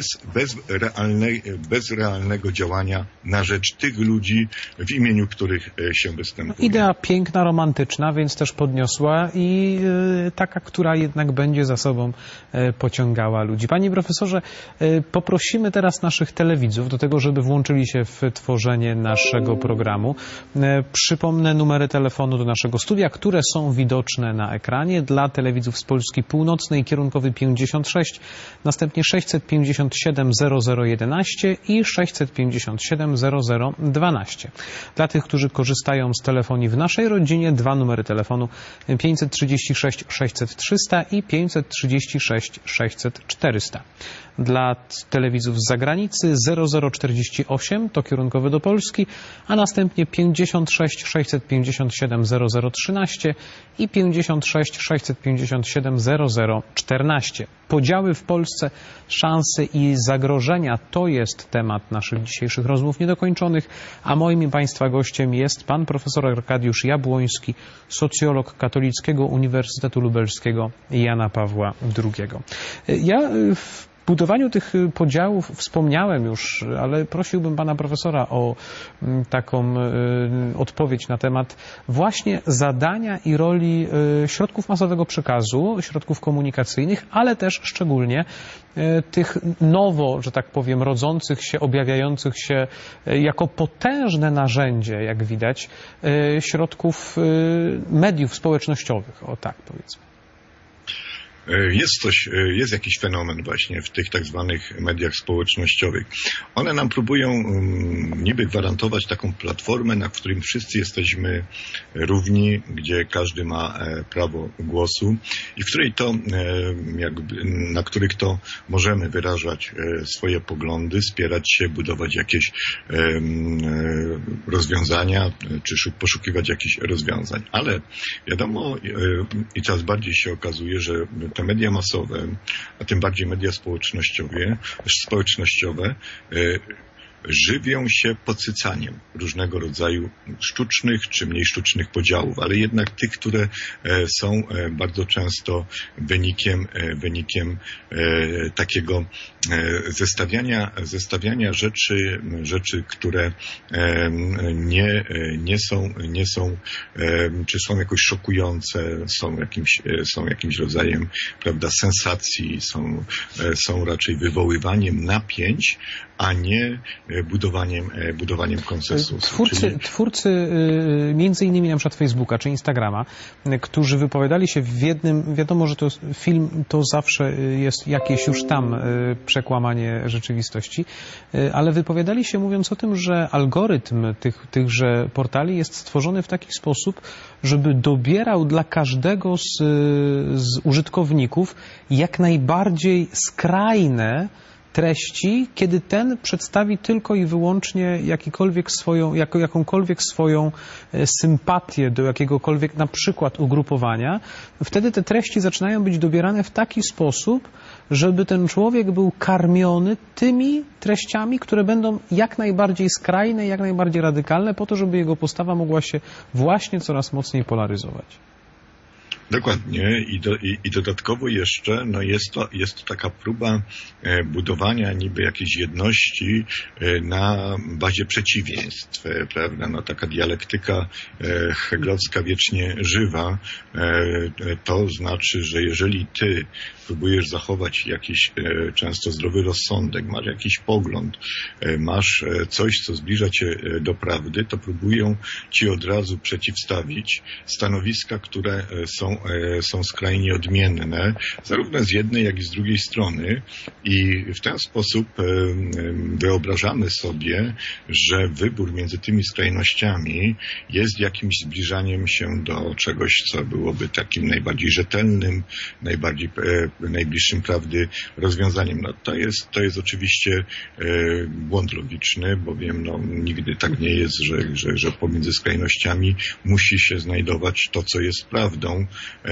bez realnego działania na rzecz tych ludzi, w imieniu których się występuje. Idea piękna, romantyczna, więc też podniosła i taka, która jednak będzie za sobą pociągała ludzi. Panie profesorze, poprosimy teraz naszych telewidzów do tego, żeby włączyli się w tworzenie naszego programu. Przypomnę numery telefonu do naszego studia, które są widoczne na ekranie. Dla telewidzów z Polski Północnej kierunkowy 56, następnie 657 0011 i 657 0012. Dla tych, którzy korzystają z telefonii w naszej rodzinie, dwa numery telefonu 536 600 300 i 536 600 400. Dla telewidzów z zagranicy 0048 to kierunkowy do Polski, a następnie 56 657 0013 i 56 657 0014. Podziały w Polsce, szanse i zagrożenia to jest temat naszych dzisiejszych rozmów niedokończonych, a moim i Państwa gościem jest pan profesor Arkadiusz Jabłoński, socjolog Katolickiego Uniwersytetu Lubelskiego Jana Pawła II. Ja w budowaniu tych podziałów wspomniałem już, ale prosiłbym pana profesora o taką odpowiedź na temat właśnie zadania i roli środków masowego przekazu, środków komunikacyjnych, ale też szczególnie tych nowo, że tak powiem, rodzących się, objawiających się jako potężne narzędzie, jak widać, środków mediów społecznościowych, o tak powiedzmy. Jest jakiś fenomen właśnie w tych tak zwanych mediach społecznościowych. One nam próbują niby gwarantować taką platformę, na którym wszyscy jesteśmy równi, gdzie każdy ma prawo głosu i w której na których to możemy wyrażać swoje poglądy, spierać się, budować jakieś rozwiązania, czy poszukiwać jakichś rozwiązań. Ale wiadomo i coraz bardziej się okazuje, że te media masowe, a tym bardziej media społecznościowe żywią się podsycaniem różnego rodzaju sztucznych czy mniej sztucznych podziałów, ale jednak tych, które są bardzo często wynikiem takiego zestawiania rzeczy, które nie są czy są jakoś szokujące, są jakimś rodzajem, prawda, sensacji, są raczej wywoływaniem napięć, a nie budowaniem konsensusu. Twórcy między innymi na przykład Facebooka czy Instagrama, którzy wypowiadali się w jednym, wiadomo, że to film to zawsze jest jakieś już tam przekłamanie rzeczywistości, ale wypowiadali się mówiąc o tym, że algorytm tychże portali jest stworzony w taki sposób, żeby dobierał dla każdego z użytkowników jak najbardziej skrajne treści, kiedy ten przedstawi tylko i wyłącznie jakąkolwiek swoją sympatię do jakiegokolwiek na przykład ugrupowania, wtedy te treści zaczynają być dobierane w taki sposób, żeby ten człowiek był karmiony tymi treściami, które będą jak najbardziej skrajne, jak najbardziej radykalne, po to, żeby jego postawa mogła się właśnie coraz mocniej polaryzować. Dokładnie i dodatkowo jeszcze jest to taka próba budowania niby jakiejś jedności na bazie przeciwieństw, prawda? No, taka dialektyka hegelowska wiecznie żywa, to znaczy, że jeżeli ty próbujesz zachować jakiś często zdrowy rozsądek, masz jakiś pogląd, masz coś, co zbliża cię do prawdy, to próbują ci od razu przeciwstawić stanowiska, które są są skrajnie odmienne, zarówno z jednej, jak i z drugiej strony i w ten sposób wyobrażamy sobie, że wybór między tymi skrajnościami jest jakimś zbliżaniem się do czegoś, co byłoby takim najbardziej rzetelnym, najbliższym prawdy rozwiązaniem. No, to jest oczywiście błąd logiczny, bowiem nigdy tak nie jest, że pomiędzy skrajnościami musi się znajdować to, co jest prawdą.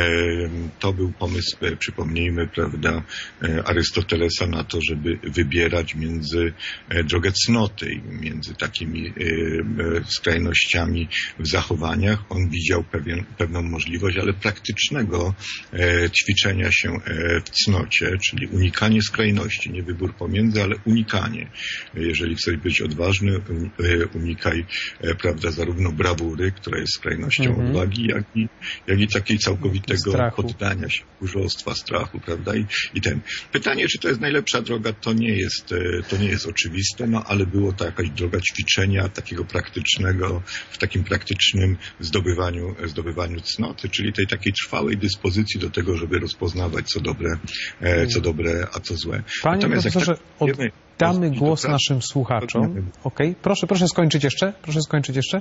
To był pomysł, przypomnijmy, prawda, Arystotelesa na to, żeby wybierać między drogę cnoty, między takimi skrajnościami w zachowaniach. On widział pewną możliwość, ale praktycznego ćwiczenia się w cnocie, czyli unikanie skrajności, nie wybór pomiędzy, ale unikanie. Jeżeli chcesz być odważny, unikaj, prawda, zarówno brawury, która jest skrajnością odwagi, jak i takiej całkowitego poddania się, tchórzostwa, strachu, prawda? I ten. Pytanie, czy to jest najlepsza droga, to nie jest oczywiste, ale było to jakaś droga ćwiczenia takiego praktycznego, w takim praktycznym zdobywaniu cnoty, czyli tej takiej trwałej dyspozycji do tego, żeby rozpoznawać, co dobre, a co złe. Panie profesorze, oddamy głos naszym słuchaczom. Okej. Proszę skończyć jeszcze.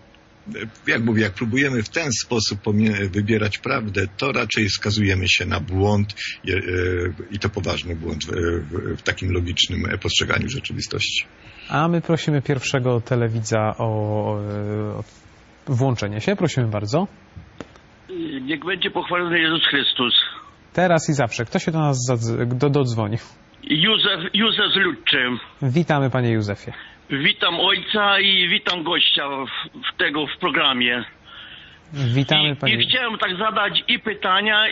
Jak mówię, jak próbujemy w ten sposób wybierać prawdę, to raczej skazujemy się na błąd i to poważny błąd w takim logicznym postrzeganiu rzeczywistości. A my prosimy pierwszego telewidza o włączenie się. Prosimy bardzo. Niech będzie pochwalony Jezus Chrystus. Teraz i zawsze. Kto się do nas dodzwonił? Józef z Ludczy. Witamy, panie Józefie. Witam ojca i witam gościa w programie. Witamy, panie. I chciałem tak zadać i pytania,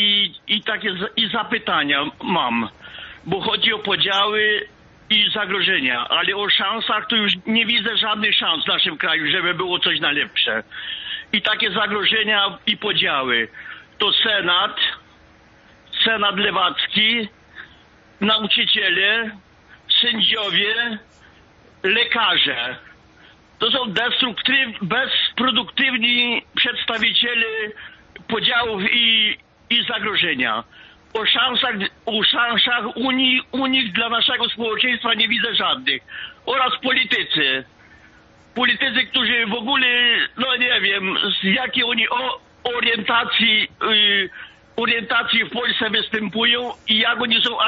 i zapytania mam. Bo chodzi o podziały i zagrożenia, ale o szansach to już nie widzę żadnych szans w naszym kraju, żeby było coś na lepsze. I takie zagrożenia i podziały. To Senat lewacki, nauczyciele, sędziowie, lekarze. To są bezproduktywni przedstawiciele podziałów i zagrożenia. O szansach Unii dla naszego społeczeństwa nie widzę żadnych. Oraz politycy, którzy w ogóle, nie wiem, z jakiej oni orientacji w Polsce występują i jak oni są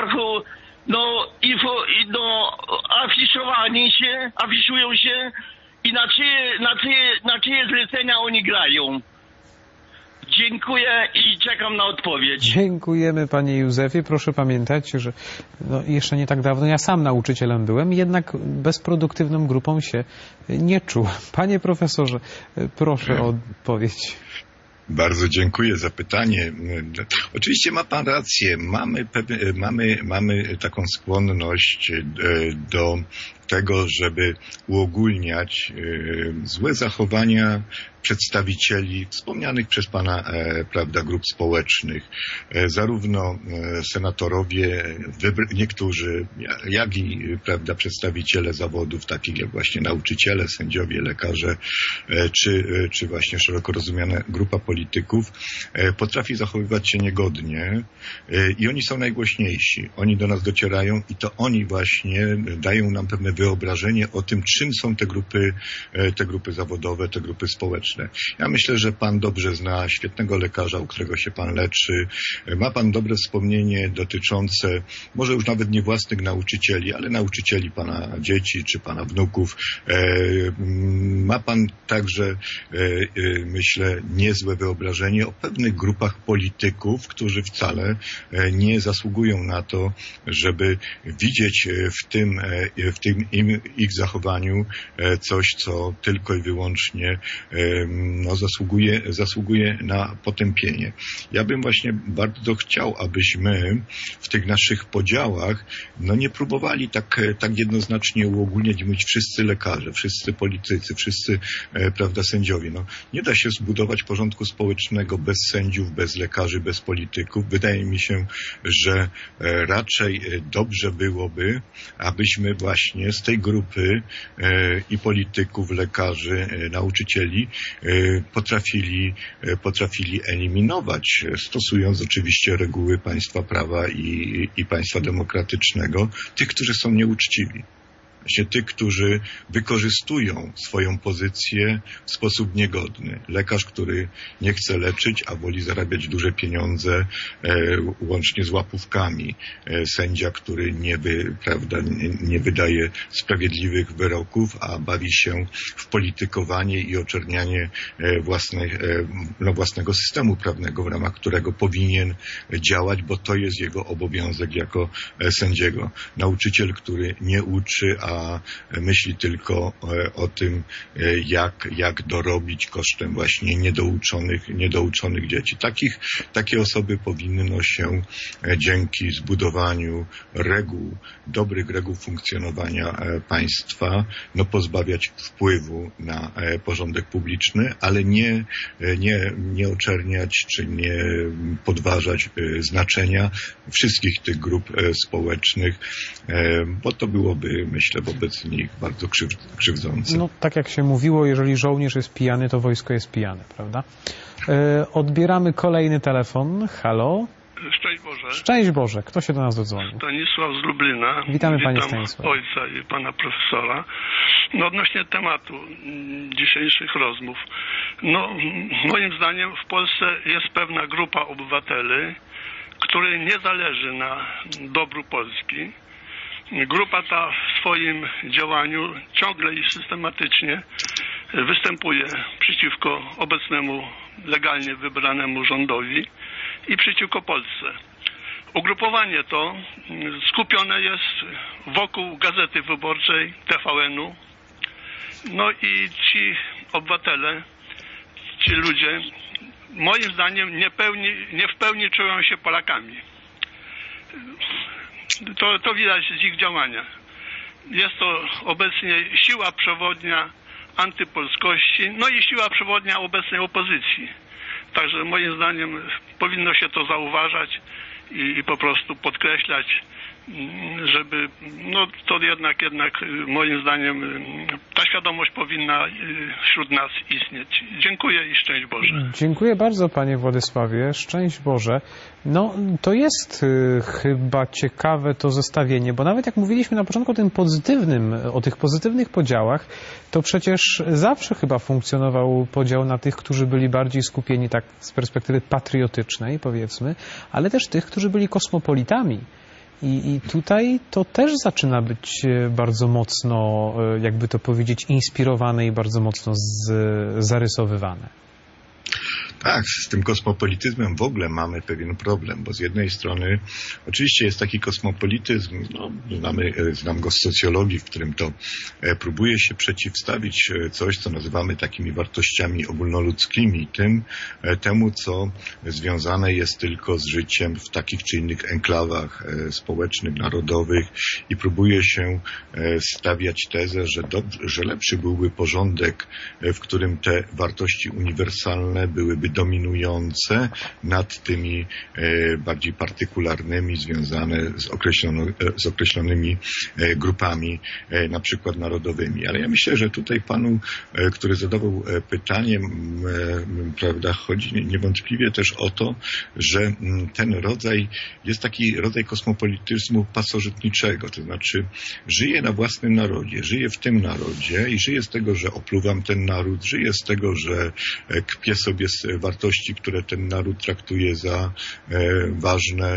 afiszują się i na czyje zlecenia oni grają. Dziękuję i czekam na odpowiedź. Dziękujemy, panie Józefie. Proszę pamiętać, że jeszcze nie tak dawno ja sam nauczycielem byłem, jednak bezproduktywną grupą się nie czuł. Panie profesorze, proszę o odpowiedź. Bardzo dziękuję za pytanie. Oczywiście ma pan rację. Mamy taką skłonność do tego, żeby uogólniać złe zachowania przedstawicieli wspomnianych przez pana, prawda, grup społecznych. Zarówno senatorowie, niektórzy, jak i, prawda, przedstawiciele zawodów, takich jak właśnie nauczyciele, sędziowie, lekarze, czy właśnie szeroko rozumiana grupa polityków, potrafi zachowywać się niegodnie i oni są najgłośniejsi. Oni do nas docierają i to oni właśnie dają nam pewne wyobrażenie o tym, czym są te grupy zawodowe, te grupy społeczne. Ja myślę, że pan dobrze zna świetnego lekarza, u którego się pan leczy. Ma pan dobre wspomnienie dotyczące może już nawet nie własnych nauczycieli, ale nauczycieli pana dzieci czy pana wnuków. Ma pan także, myślę, niezłe wyobrażenie o pewnych grupach polityków, którzy wcale nie zasługują na to, żeby widzieć w tym ich zachowaniu coś, co tylko i wyłącznie zasługuje na potępienie. Ja bym właśnie bardzo chciał, abyśmy w tych naszych podziałach nie próbowali tak jednoznacznie uogólniać i mówić wszyscy lekarze, wszyscy politycy, wszyscy, prawda, sędziowie. Nie da się zbudować porządku społecznego bez sędziów, bez lekarzy, bez polityków. Wydaje mi się, że raczej dobrze byłoby, abyśmy właśnie z tej grupy i polityków, lekarzy, nauczycieli potrafili eliminować, stosując oczywiście reguły państwa prawa i państwa demokratycznego, tych, którzy są nieuczciwi. Właśnie tych, którzy wykorzystują swoją pozycję w sposób niegodny. Lekarz, który nie chce leczyć, a woli zarabiać duże pieniądze, łącznie z łapówkami. Sędzia, który nie wydaje sprawiedliwych wyroków, a bawi się w politykowanie i oczernianie własnego systemu prawnego, w ramach którego powinien działać, bo to jest jego obowiązek jako sędziego. Nauczyciel, który nie uczy, a myśli tylko o tym, jak dorobić kosztem właśnie niedouczonych dzieci. Takie osoby powinno się dzięki zbudowaniu dobrych reguł funkcjonowania państwa, pozbawiać wpływu na porządek publiczny, ale nie oczerniać czy nie podważać znaczenia wszystkich tych grup społecznych, bo to byłoby, myślę, wobec nich bardzo krzywdzące. No, tak jak się mówiło, jeżeli żołnierz jest pijany, to wojsko jest pijane, prawda? Odbieramy kolejny telefon. Halo? Szczęść Boże. Szczęść Boże. Kto się do nas dodzwonił? Stanisław z Lublina. Witamy panie Stanisław. Ojca i pana profesora. Odnośnie tematu dzisiejszych rozmów. Moim zdaniem w Polsce jest pewna grupa obywateli, której nie zależy na dobru Polski. Grupa ta w swoim działaniu ciągle i systematycznie występuje przeciwko obecnemu legalnie wybranemu rządowi i przeciwko Polsce. Ugrupowanie to skupione jest wokół Gazety Wyborczej, TVN-u. I ci obywatele, ci ludzie, moim zdaniem nie w pełni czują się Polakami. To widać z ich działania. Jest to obecnie siła przewodnia antypolskości, i siła przewodnia obecnej opozycji. Także moim zdaniem powinno się to zauważać i po prostu podkreślać, żeby to jednak moim zdaniem ta świadomość powinna wśród nas istnieć. Dziękuję i szczęść Boże. Dziękuję bardzo panie Władysławie, szczęść Boże. To jest chyba ciekawe to zestawienie, bo nawet jak mówiliśmy na początku o tych pozytywnych podziałach, to przecież zawsze chyba funkcjonował podział na tych, którzy byli bardziej skupieni tak z perspektywy patriotycznej, powiedzmy, ale też tych, którzy byli kosmopolitami. I tutaj to też zaczyna być bardzo mocno, jakby to powiedzieć, inspirowane i bardzo mocno zarysowywane. Tak, z tym kosmopolityzmem w ogóle mamy pewien problem, bo z jednej strony oczywiście jest taki kosmopolityzm, znam go z socjologii, w którym to próbuje się przeciwstawić coś, co nazywamy takimi wartościami ogólnoludzkimi, temu, co związane jest tylko z życiem w takich czy innych enklawach społecznych, narodowych i próbuje się stawiać tezę, że lepszy byłby porządek, w którym te wartości uniwersalne byłyby dominujące nad tymi bardziej partykularnymi, związane z określonymi grupami, na przykład narodowymi. Ale ja myślę, że tutaj panu, który zadawał pytanie, prawda, chodzi niewątpliwie też o to, że ten jest taki rodzaj kosmopolityzmu pasożytniczego, to znaczy żyje na własnym narodzie, żyje w tym narodzie i żyje z tego, że opluwam ten naród, żyje z tego, że kpię sobie z wartości, które ten naród traktuje za ważne.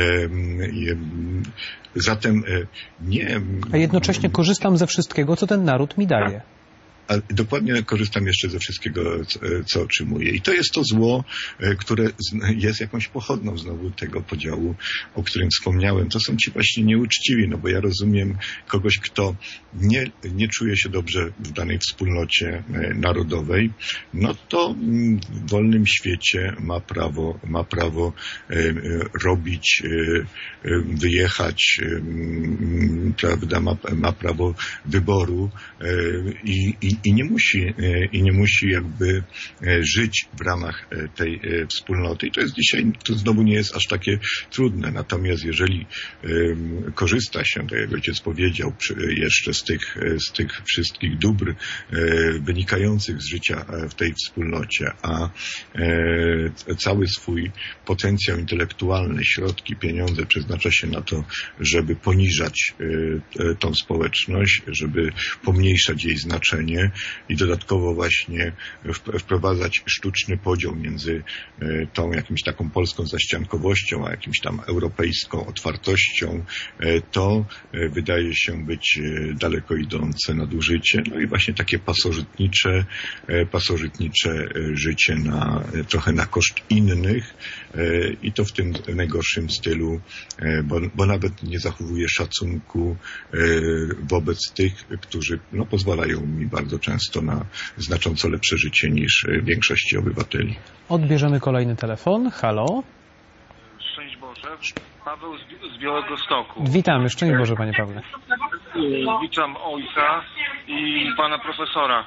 Zatem nie... A jednocześnie korzystam ze wszystkiego, co ten naród mi daje. A dokładnie korzystam jeszcze ze wszystkiego, co otrzymuję. I to jest to zło, które jest jakąś pochodną znowu tego podziału, o którym wspomniałem. To są ci właśnie nieuczciwi, bo ja rozumiem kogoś, kto nie czuje się dobrze w danej wspólnocie narodowej, to w wolnym świecie ma prawo robić, wyjechać, prawda, ma prawo wyboru i i nie musi jakby żyć w ramach tej wspólnoty. I to jest dzisiaj, to znowu nie jest aż takie trudne. Natomiast jeżeli korzysta się, tak jak ojciec powiedział, jeszcze z tych wszystkich dóbr wynikających z życia w tej wspólnocie, a cały swój potencjał intelektualny, środki, pieniądze przeznacza się na to, żeby poniżać tą społeczność, żeby pomniejszać jej znaczenie i dodatkowo właśnie wprowadzać sztuczny podział między tą jakimś taką polską zaściankowością, a jakimś tam europejską otwartością, to wydaje się być daleko idące nadużycie. No i właśnie takie pasożytnicze życie trochę na koszt innych i to w tym najgorszym stylu, bo nawet nie zachowuje szacunku wobec tych, którzy pozwalają mi bardzo często na znacząco lepsze życie niż większości obywateli. Odbierzemy kolejny telefon. Halo? Szczęść Boże. Paweł z Białegostoku. Witamy. Szczęść Boże, panie Pawle. Witam ojca i pana profesora.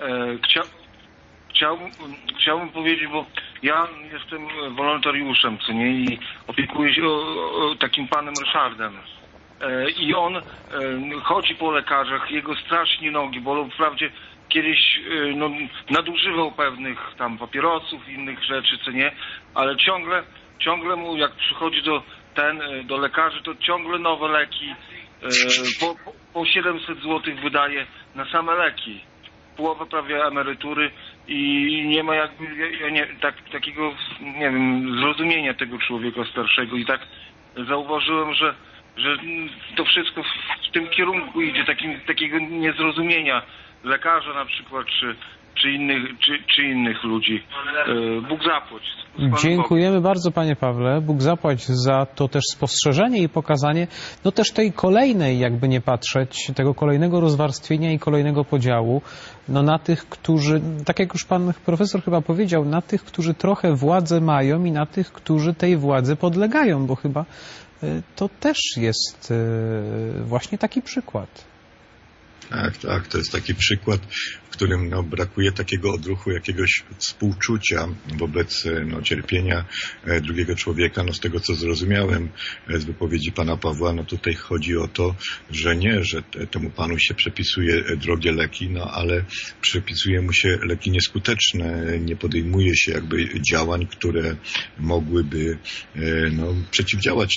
Chciałbym powiedzieć, bo ja jestem wolontariuszem, co nie, i opiekuję się takim panem Ryszardem. I on chodzi po lekarzach, jego strasznie nogi bolą. Wprawdzie kiedyś nadużywał pewnych tam papierosów, innych rzeczy, co nie, ale ciągle mu, jak przychodzi do lekarzy, to ciągle nowe leki, po 700 zł wydaje na same leki. Połowę prawie emerytury i nie ma jakby takiego, nie wiem, zrozumienia tego człowieka starszego. I tak zauważyłem, że to wszystko w tym kierunku idzie, takiego niezrozumienia lekarza na przykład, czy innych ludzi. Bóg zapłać. Dziękujemy bardzo, panie Pawle. Bóg zapłać za to też spostrzeżenie i pokazanie, też tej kolejnej, jakby nie patrzeć, tego kolejnego rozwarstwienia i kolejnego podziału, na tych, którzy, tak jak już pan profesor chyba powiedział, na tych, którzy trochę władzę mają i na tych, którzy tej władzy podlegają, bo chyba to też jest właśnie taki przykład. Tak, to jest taki przykład, w którym brakuje takiego odruchu, jakiegoś współczucia wobec cierpienia drugiego człowieka. Z tego, co zrozumiałem z wypowiedzi pana Pawła, tutaj chodzi o to, że nie, że temu panu się przepisuje drogie leki, ale przepisuje mu się leki nieskuteczne, nie podejmuje się jakby działań, które mogłyby przeciwdziałać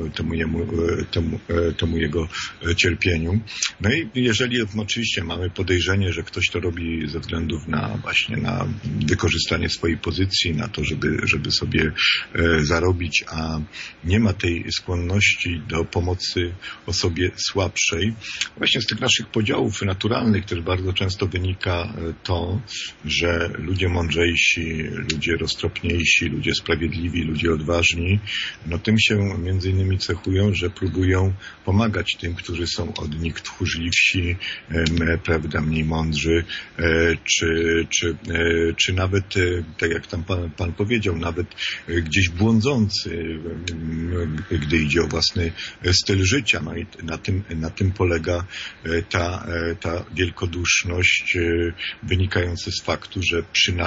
temu jego cierpieniu. I jeżeli oczywiście mamy podejrzenie, że ktoś to robi ze względów na wykorzystanie swojej pozycji, na to, żeby sobie zarobić, a nie ma tej skłonności do pomocy osobie słabszej. Właśnie z tych naszych podziałów naturalnych też bardzo często wynika to, że ludzie mądrzejsi, ludzie roztropniejsi, ludzie sprawiedliwi, ludzie odważni, tym się między innymi cechują, że próbują pomagać tym, którzy są od nich tchórzliwsi, prawda, mniej mądrzy, czy nawet, tak jak tam pan powiedział, nawet gdzieś błądzący, gdy idzie o własny styl życia. I na tym polega ta wielkoduszność wynikająca z faktu, że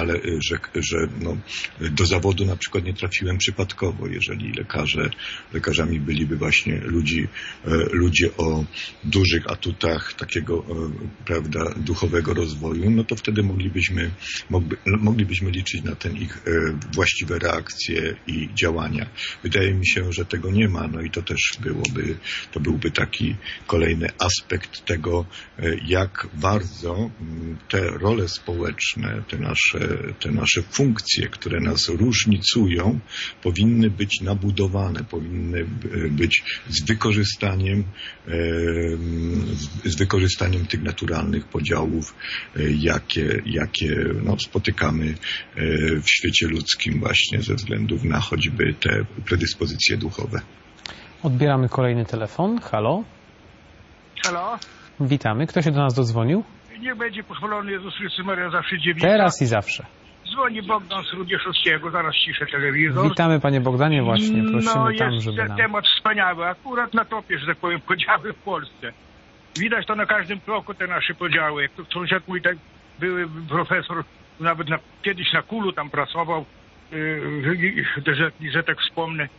do zawodu na przykład nie trafiłem przypadkowo. Jeżeli lekarzami byliby właśnie ludzie o dużych atutach takiego, prawda, duchowego rozwoju, to wtedy moglibyśmy liczyć na ten ich właściwe reakcje i działania. Wydaje mi się, że tego nie ma, i to też byłby taki kolejny aspekt tego, jak bardzo te role społeczne, te nasze funkcje, które nas różnicują, powinny być nabudowane, powinny być z wykorzystaniem tych naturalnych podziałów, jakie spotykamy w świecie ludzkim właśnie ze względów na choćby te predyspozycje duchowe. Odbieramy kolejny telefon. Halo? Halo? Witamy. Kto się do nas dodzwonił? Niech będzie pochwalony Jezus Chrystus, Maria zawsze dziewica. Teraz i zawsze. Dzwoni Bogdan z Rudieszowskiego, zaraz ciszę telewizor. Witamy, panie Bogdanie, właśnie. Prosimy tam, żeby jest temat wspaniały. Akurat na topie, że tak powiem, podziały w Polsce. Widać to na każdym kroku, te nasze podziały. Jak to sąsiad mój tak były profesor, nawet kiedyś na Kulu tam pracował, że tak wspomnę.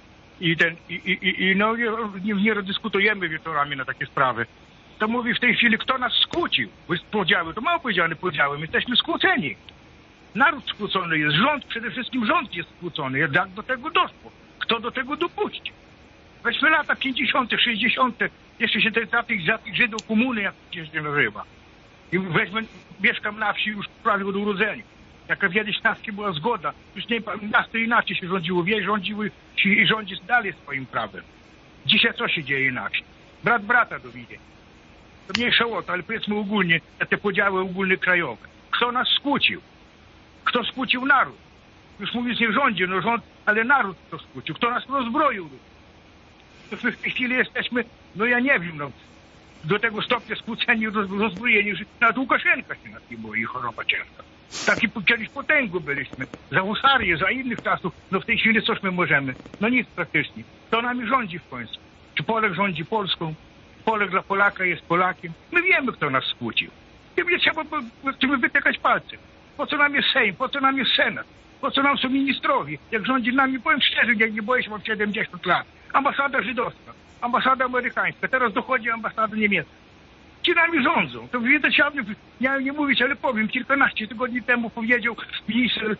No nie dyskutujemy wieczorami na takie sprawy. To mówi w tej chwili, kto nas skłócił. Podziały, to mało powiedziane podziały, my jesteśmy skłóceni. Naród skłócony jest, rząd, przede wszystkim rząd jest skłócony. Jak do tego doszło? Kto do tego dopuścił? Weźmy lata 50., 60., jeszcze się za tych Żydów komuny, jak się nazywa. I mieszkam na wsi już prawie od urodzenia. Jaka kiedyś na wsi była zgoda, już nie, miasto inaczej się rządziło, wieś rządziły i rządzi dalej swoim prawem. Dzisiaj co się dzieje na wsi? Brat brata dowiedzie. To mniejsza o to, ale powiedzmy ogólnie, te podziały ogólne krajowe. Kto nas skłócił? Kto skłócił naród? Już mówiąc nie rządzi, no rząd, ale naród kto skłócił. Kto nas rozbroił? To w tej chwili jesteśmy, no ja nie wiem, no do tego stopnia skłóceni, rozbrojeni, że nawet Łukaszenka się nas nie boi, choroba ciężka. Taki kiedyś potęgu byliśmy. Za Husarię, za innych czasów, no w tej chwili coś my możemy? No nic praktycznie. Kto nami rządzi w końcu? Czy Polak rządzi Polską? Polak dla Polaka jest Polakiem? My wiemy, kto nas skłócił. Nie trzeba wytykać palcem. Po co nam jest Sejm? Po co nam jest Senat? Po co nam są ministrowie? Jak rządzi nami, powiem szczerze, jak nie boję się, mam 70 lat. Ambasada żydowska, ambasada amerykańska, teraz dochodzi ambasada niemiecka. Ci nami rządzą. To widać, ja nie mówić, ale powiem, kilkanaście tygodni temu powiedział minister,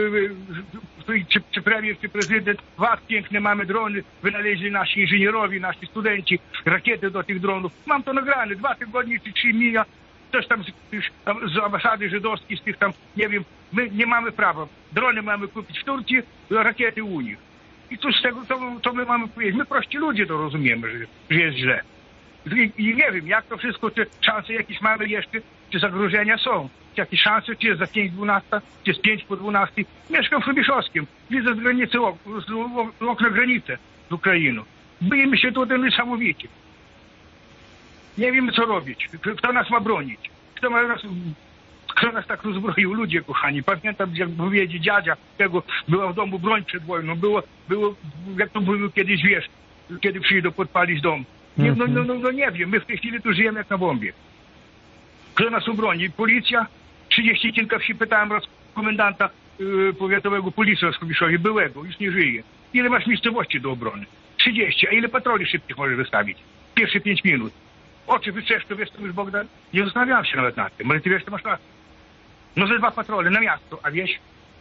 czy premier, czy prezydent, piękne mamy drony, wynaleźli nasi inżynierowie, nasi studenci, rakiety do tych dronów. Mam to nagrane, 2 tygodnie czy 3 mija, coś tam z ambasady żydowskiej, z tych tam, nie wiem, my nie mamy prawa. Drony mamy kupić w Turcji, rakiety u nich. I cóż z tego, to my mamy powiedzieć. My prości ludzie to rozumiemy, że jest źle. I nie wiem, jak to wszystko, czy szanse jakieś mamy jeszcze, czy zagrożenia są. Czy jakieś szanse, czy jest za 5:12, czy jest 5 po 12. Mieszkam w Hrubieszowskim, widzę z granicy, z okna granicy z Ukrainą. Boimy się tutaj niesamowicie. Nie wiemy, co robić. Kto nas ma bronić? Kto nas tak rozbroił? Ludzie kochani. Pamiętam, jak powiedział dziadzia, tego była w domu broń przed wojną. Było jak to było kiedyś, wiesz, kiedy przyjdą podpalić dom. Nie, no nie wiem, my w tej chwili tu żyjemy jak na bombie. Kto nas obroni? Policja? 30 kilka wsi, pytałem raz komendanta powiatowego policji w Hrubieszowie, byłego, już nie żyje. Ile masz miejscowości do obrony? 30. A ile patroli szybkich możesz wystawić? Pierwsze 5 minut. Oczy wytrzeszczą, wiesz co już, Bogdan? Nie zastanawiałem się nawet nad tym, ale ty wiesz, to masz rację. No ze 2 patrole na miasto, a wieś?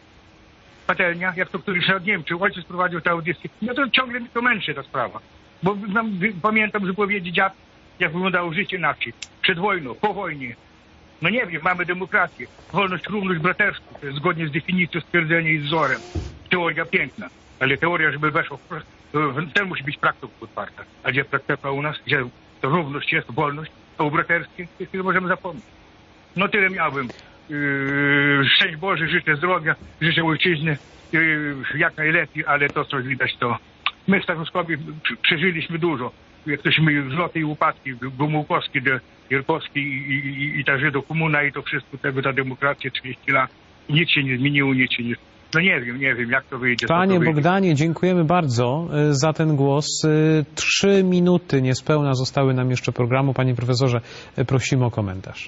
Patelnia, jak to któryś, nie wiem, czy ojciec prowadził tę audycję. No to ciągle mi to męczy ta sprawa. Bo pamiętam wypowiedzi dziad, jak wyglądało życie na wsi. Przed wojną, po wojnie. No nie wiem, mamy demokrację. Wolność, równość, braterstwo. To jest zgodnie z definicją, stwierdzeniem i wzorem. Teoria piękna. Ale teoria, żeby weszła wprost, to musi być praktyką podparta. A gdzie praktyka u nas? Gdzie to równość jest, wolność, a u braterskie? Nie możemy zapomnieć. No tyle miałbym. Szczęść Boże, życzę zdrowia, życzę ojczyzny jak najlepiej, ale to, co widać, to my w Stachoskowie przeżyliśmy dużo. Jak ktośmy zloty i upadki, Gomułkowski, Gierkowski i ta Żydokomuna i to wszystko, ta demokracja 30 lat. Nic się nie zmieniło, nic się nie... No nie wiem, jak to wyjdzie. Panie Bogdanie, dziękujemy bardzo za ten głos. 3 minuty niespełna zostały nam jeszcze programu. Panie profesorze, prosimy o komentarz.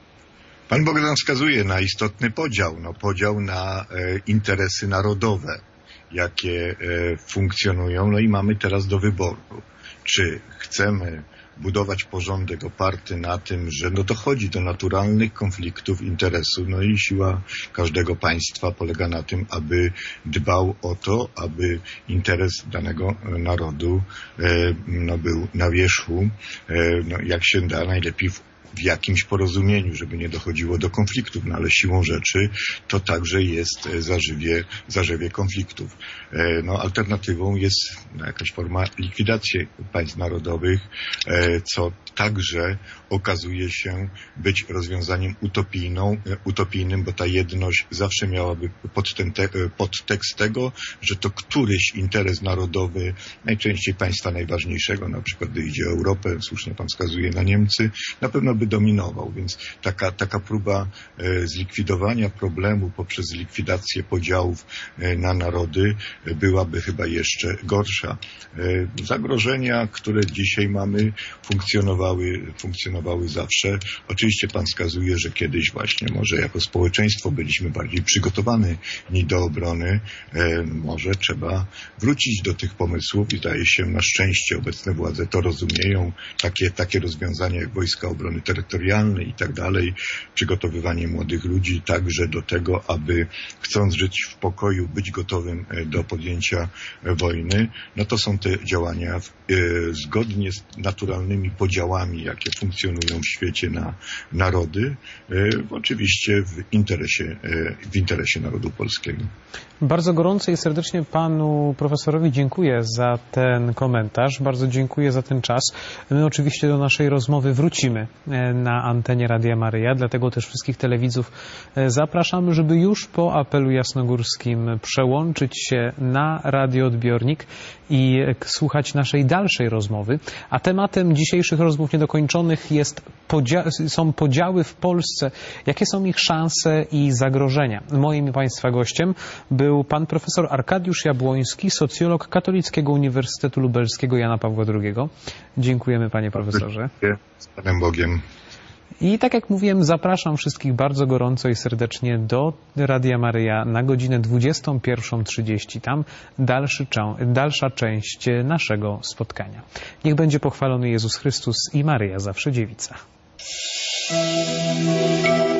Pan Bogdan wskazuje na istotny podział, podział na interesy narodowe, jakie funkcjonują. No i mamy teraz do wyboru, czy chcemy budować porządek oparty na tym, że dochodzi do naturalnych konfliktów interesu, no i siła każdego państwa polega na tym, aby dbał o to, aby interes danego narodu był na wierzchu, jak się da, najlepiej w jakimś porozumieniu, żeby nie dochodziło do konfliktów, no ale siłą rzeczy to także jest zarzewie konfliktów. Alternatywą jest jakaś forma likwidacji państw narodowych, co także okazuje się być rozwiązaniem utopijnym, bo ta jedność zawsze miałaby podtekst tego, że to któryś interes narodowy, najczęściej państwa najważniejszego, na przykład gdy idzie o Europę, słusznie pan wskazuje na Niemcy, na pewno by dominował. Więc taka próba zlikwidowania problemu poprzez likwidację podziałów na narody byłaby chyba jeszcze gorsza. Zagrożenia, które dzisiaj mamy, funkcjonowały zawsze. Oczywiście pan wskazuje, że kiedyś właśnie może jako społeczeństwo byliśmy bardziej przygotowani do obrony. Może trzeba wrócić do tych pomysłów i zdaje się, na szczęście obecne władze to rozumieją. Takie rozwiązania jak Wojska Obrony Terytorialnej i tak dalej, przygotowywanie młodych ludzi także do tego, aby chcąc żyć w pokoju, być gotowym do podjęcia wojny, no to są te działania zgodnie z naturalnymi podziałami, jakie funkcjonują w świecie na narody, oczywiście w interesie narodu polskiego. Bardzo gorąco i serdecznie panu profesorowi dziękuję za ten komentarz, bardzo dziękuję za ten czas. My oczywiście do naszej rozmowy wrócimy na antenie Radia Maryja, dlatego też wszystkich telewidzów zapraszamy, żeby już po apelu jasnogórskim przełączyć się na radioodbiornik i słuchać naszej dalszej rozmowy. A tematem dzisiejszych rozmów niedokończonych są podziały w Polsce. Jakie są ich szanse i zagrożenia? Moim i państwa gościem był pan profesor Arkadiusz Jabłoński, socjolog Katolickiego Uniwersytetu Lubelskiego Jana Pawła II. Dziękujemy, panie profesorze. Z Panem Bogiem. I tak jak mówiłem, zapraszam wszystkich bardzo gorąco i serdecznie do Radia Maryja na godzinę 21:30. Tam dalsza część naszego spotkania. Niech będzie pochwalony Jezus Chrystus i Maryja zawsze dziewica.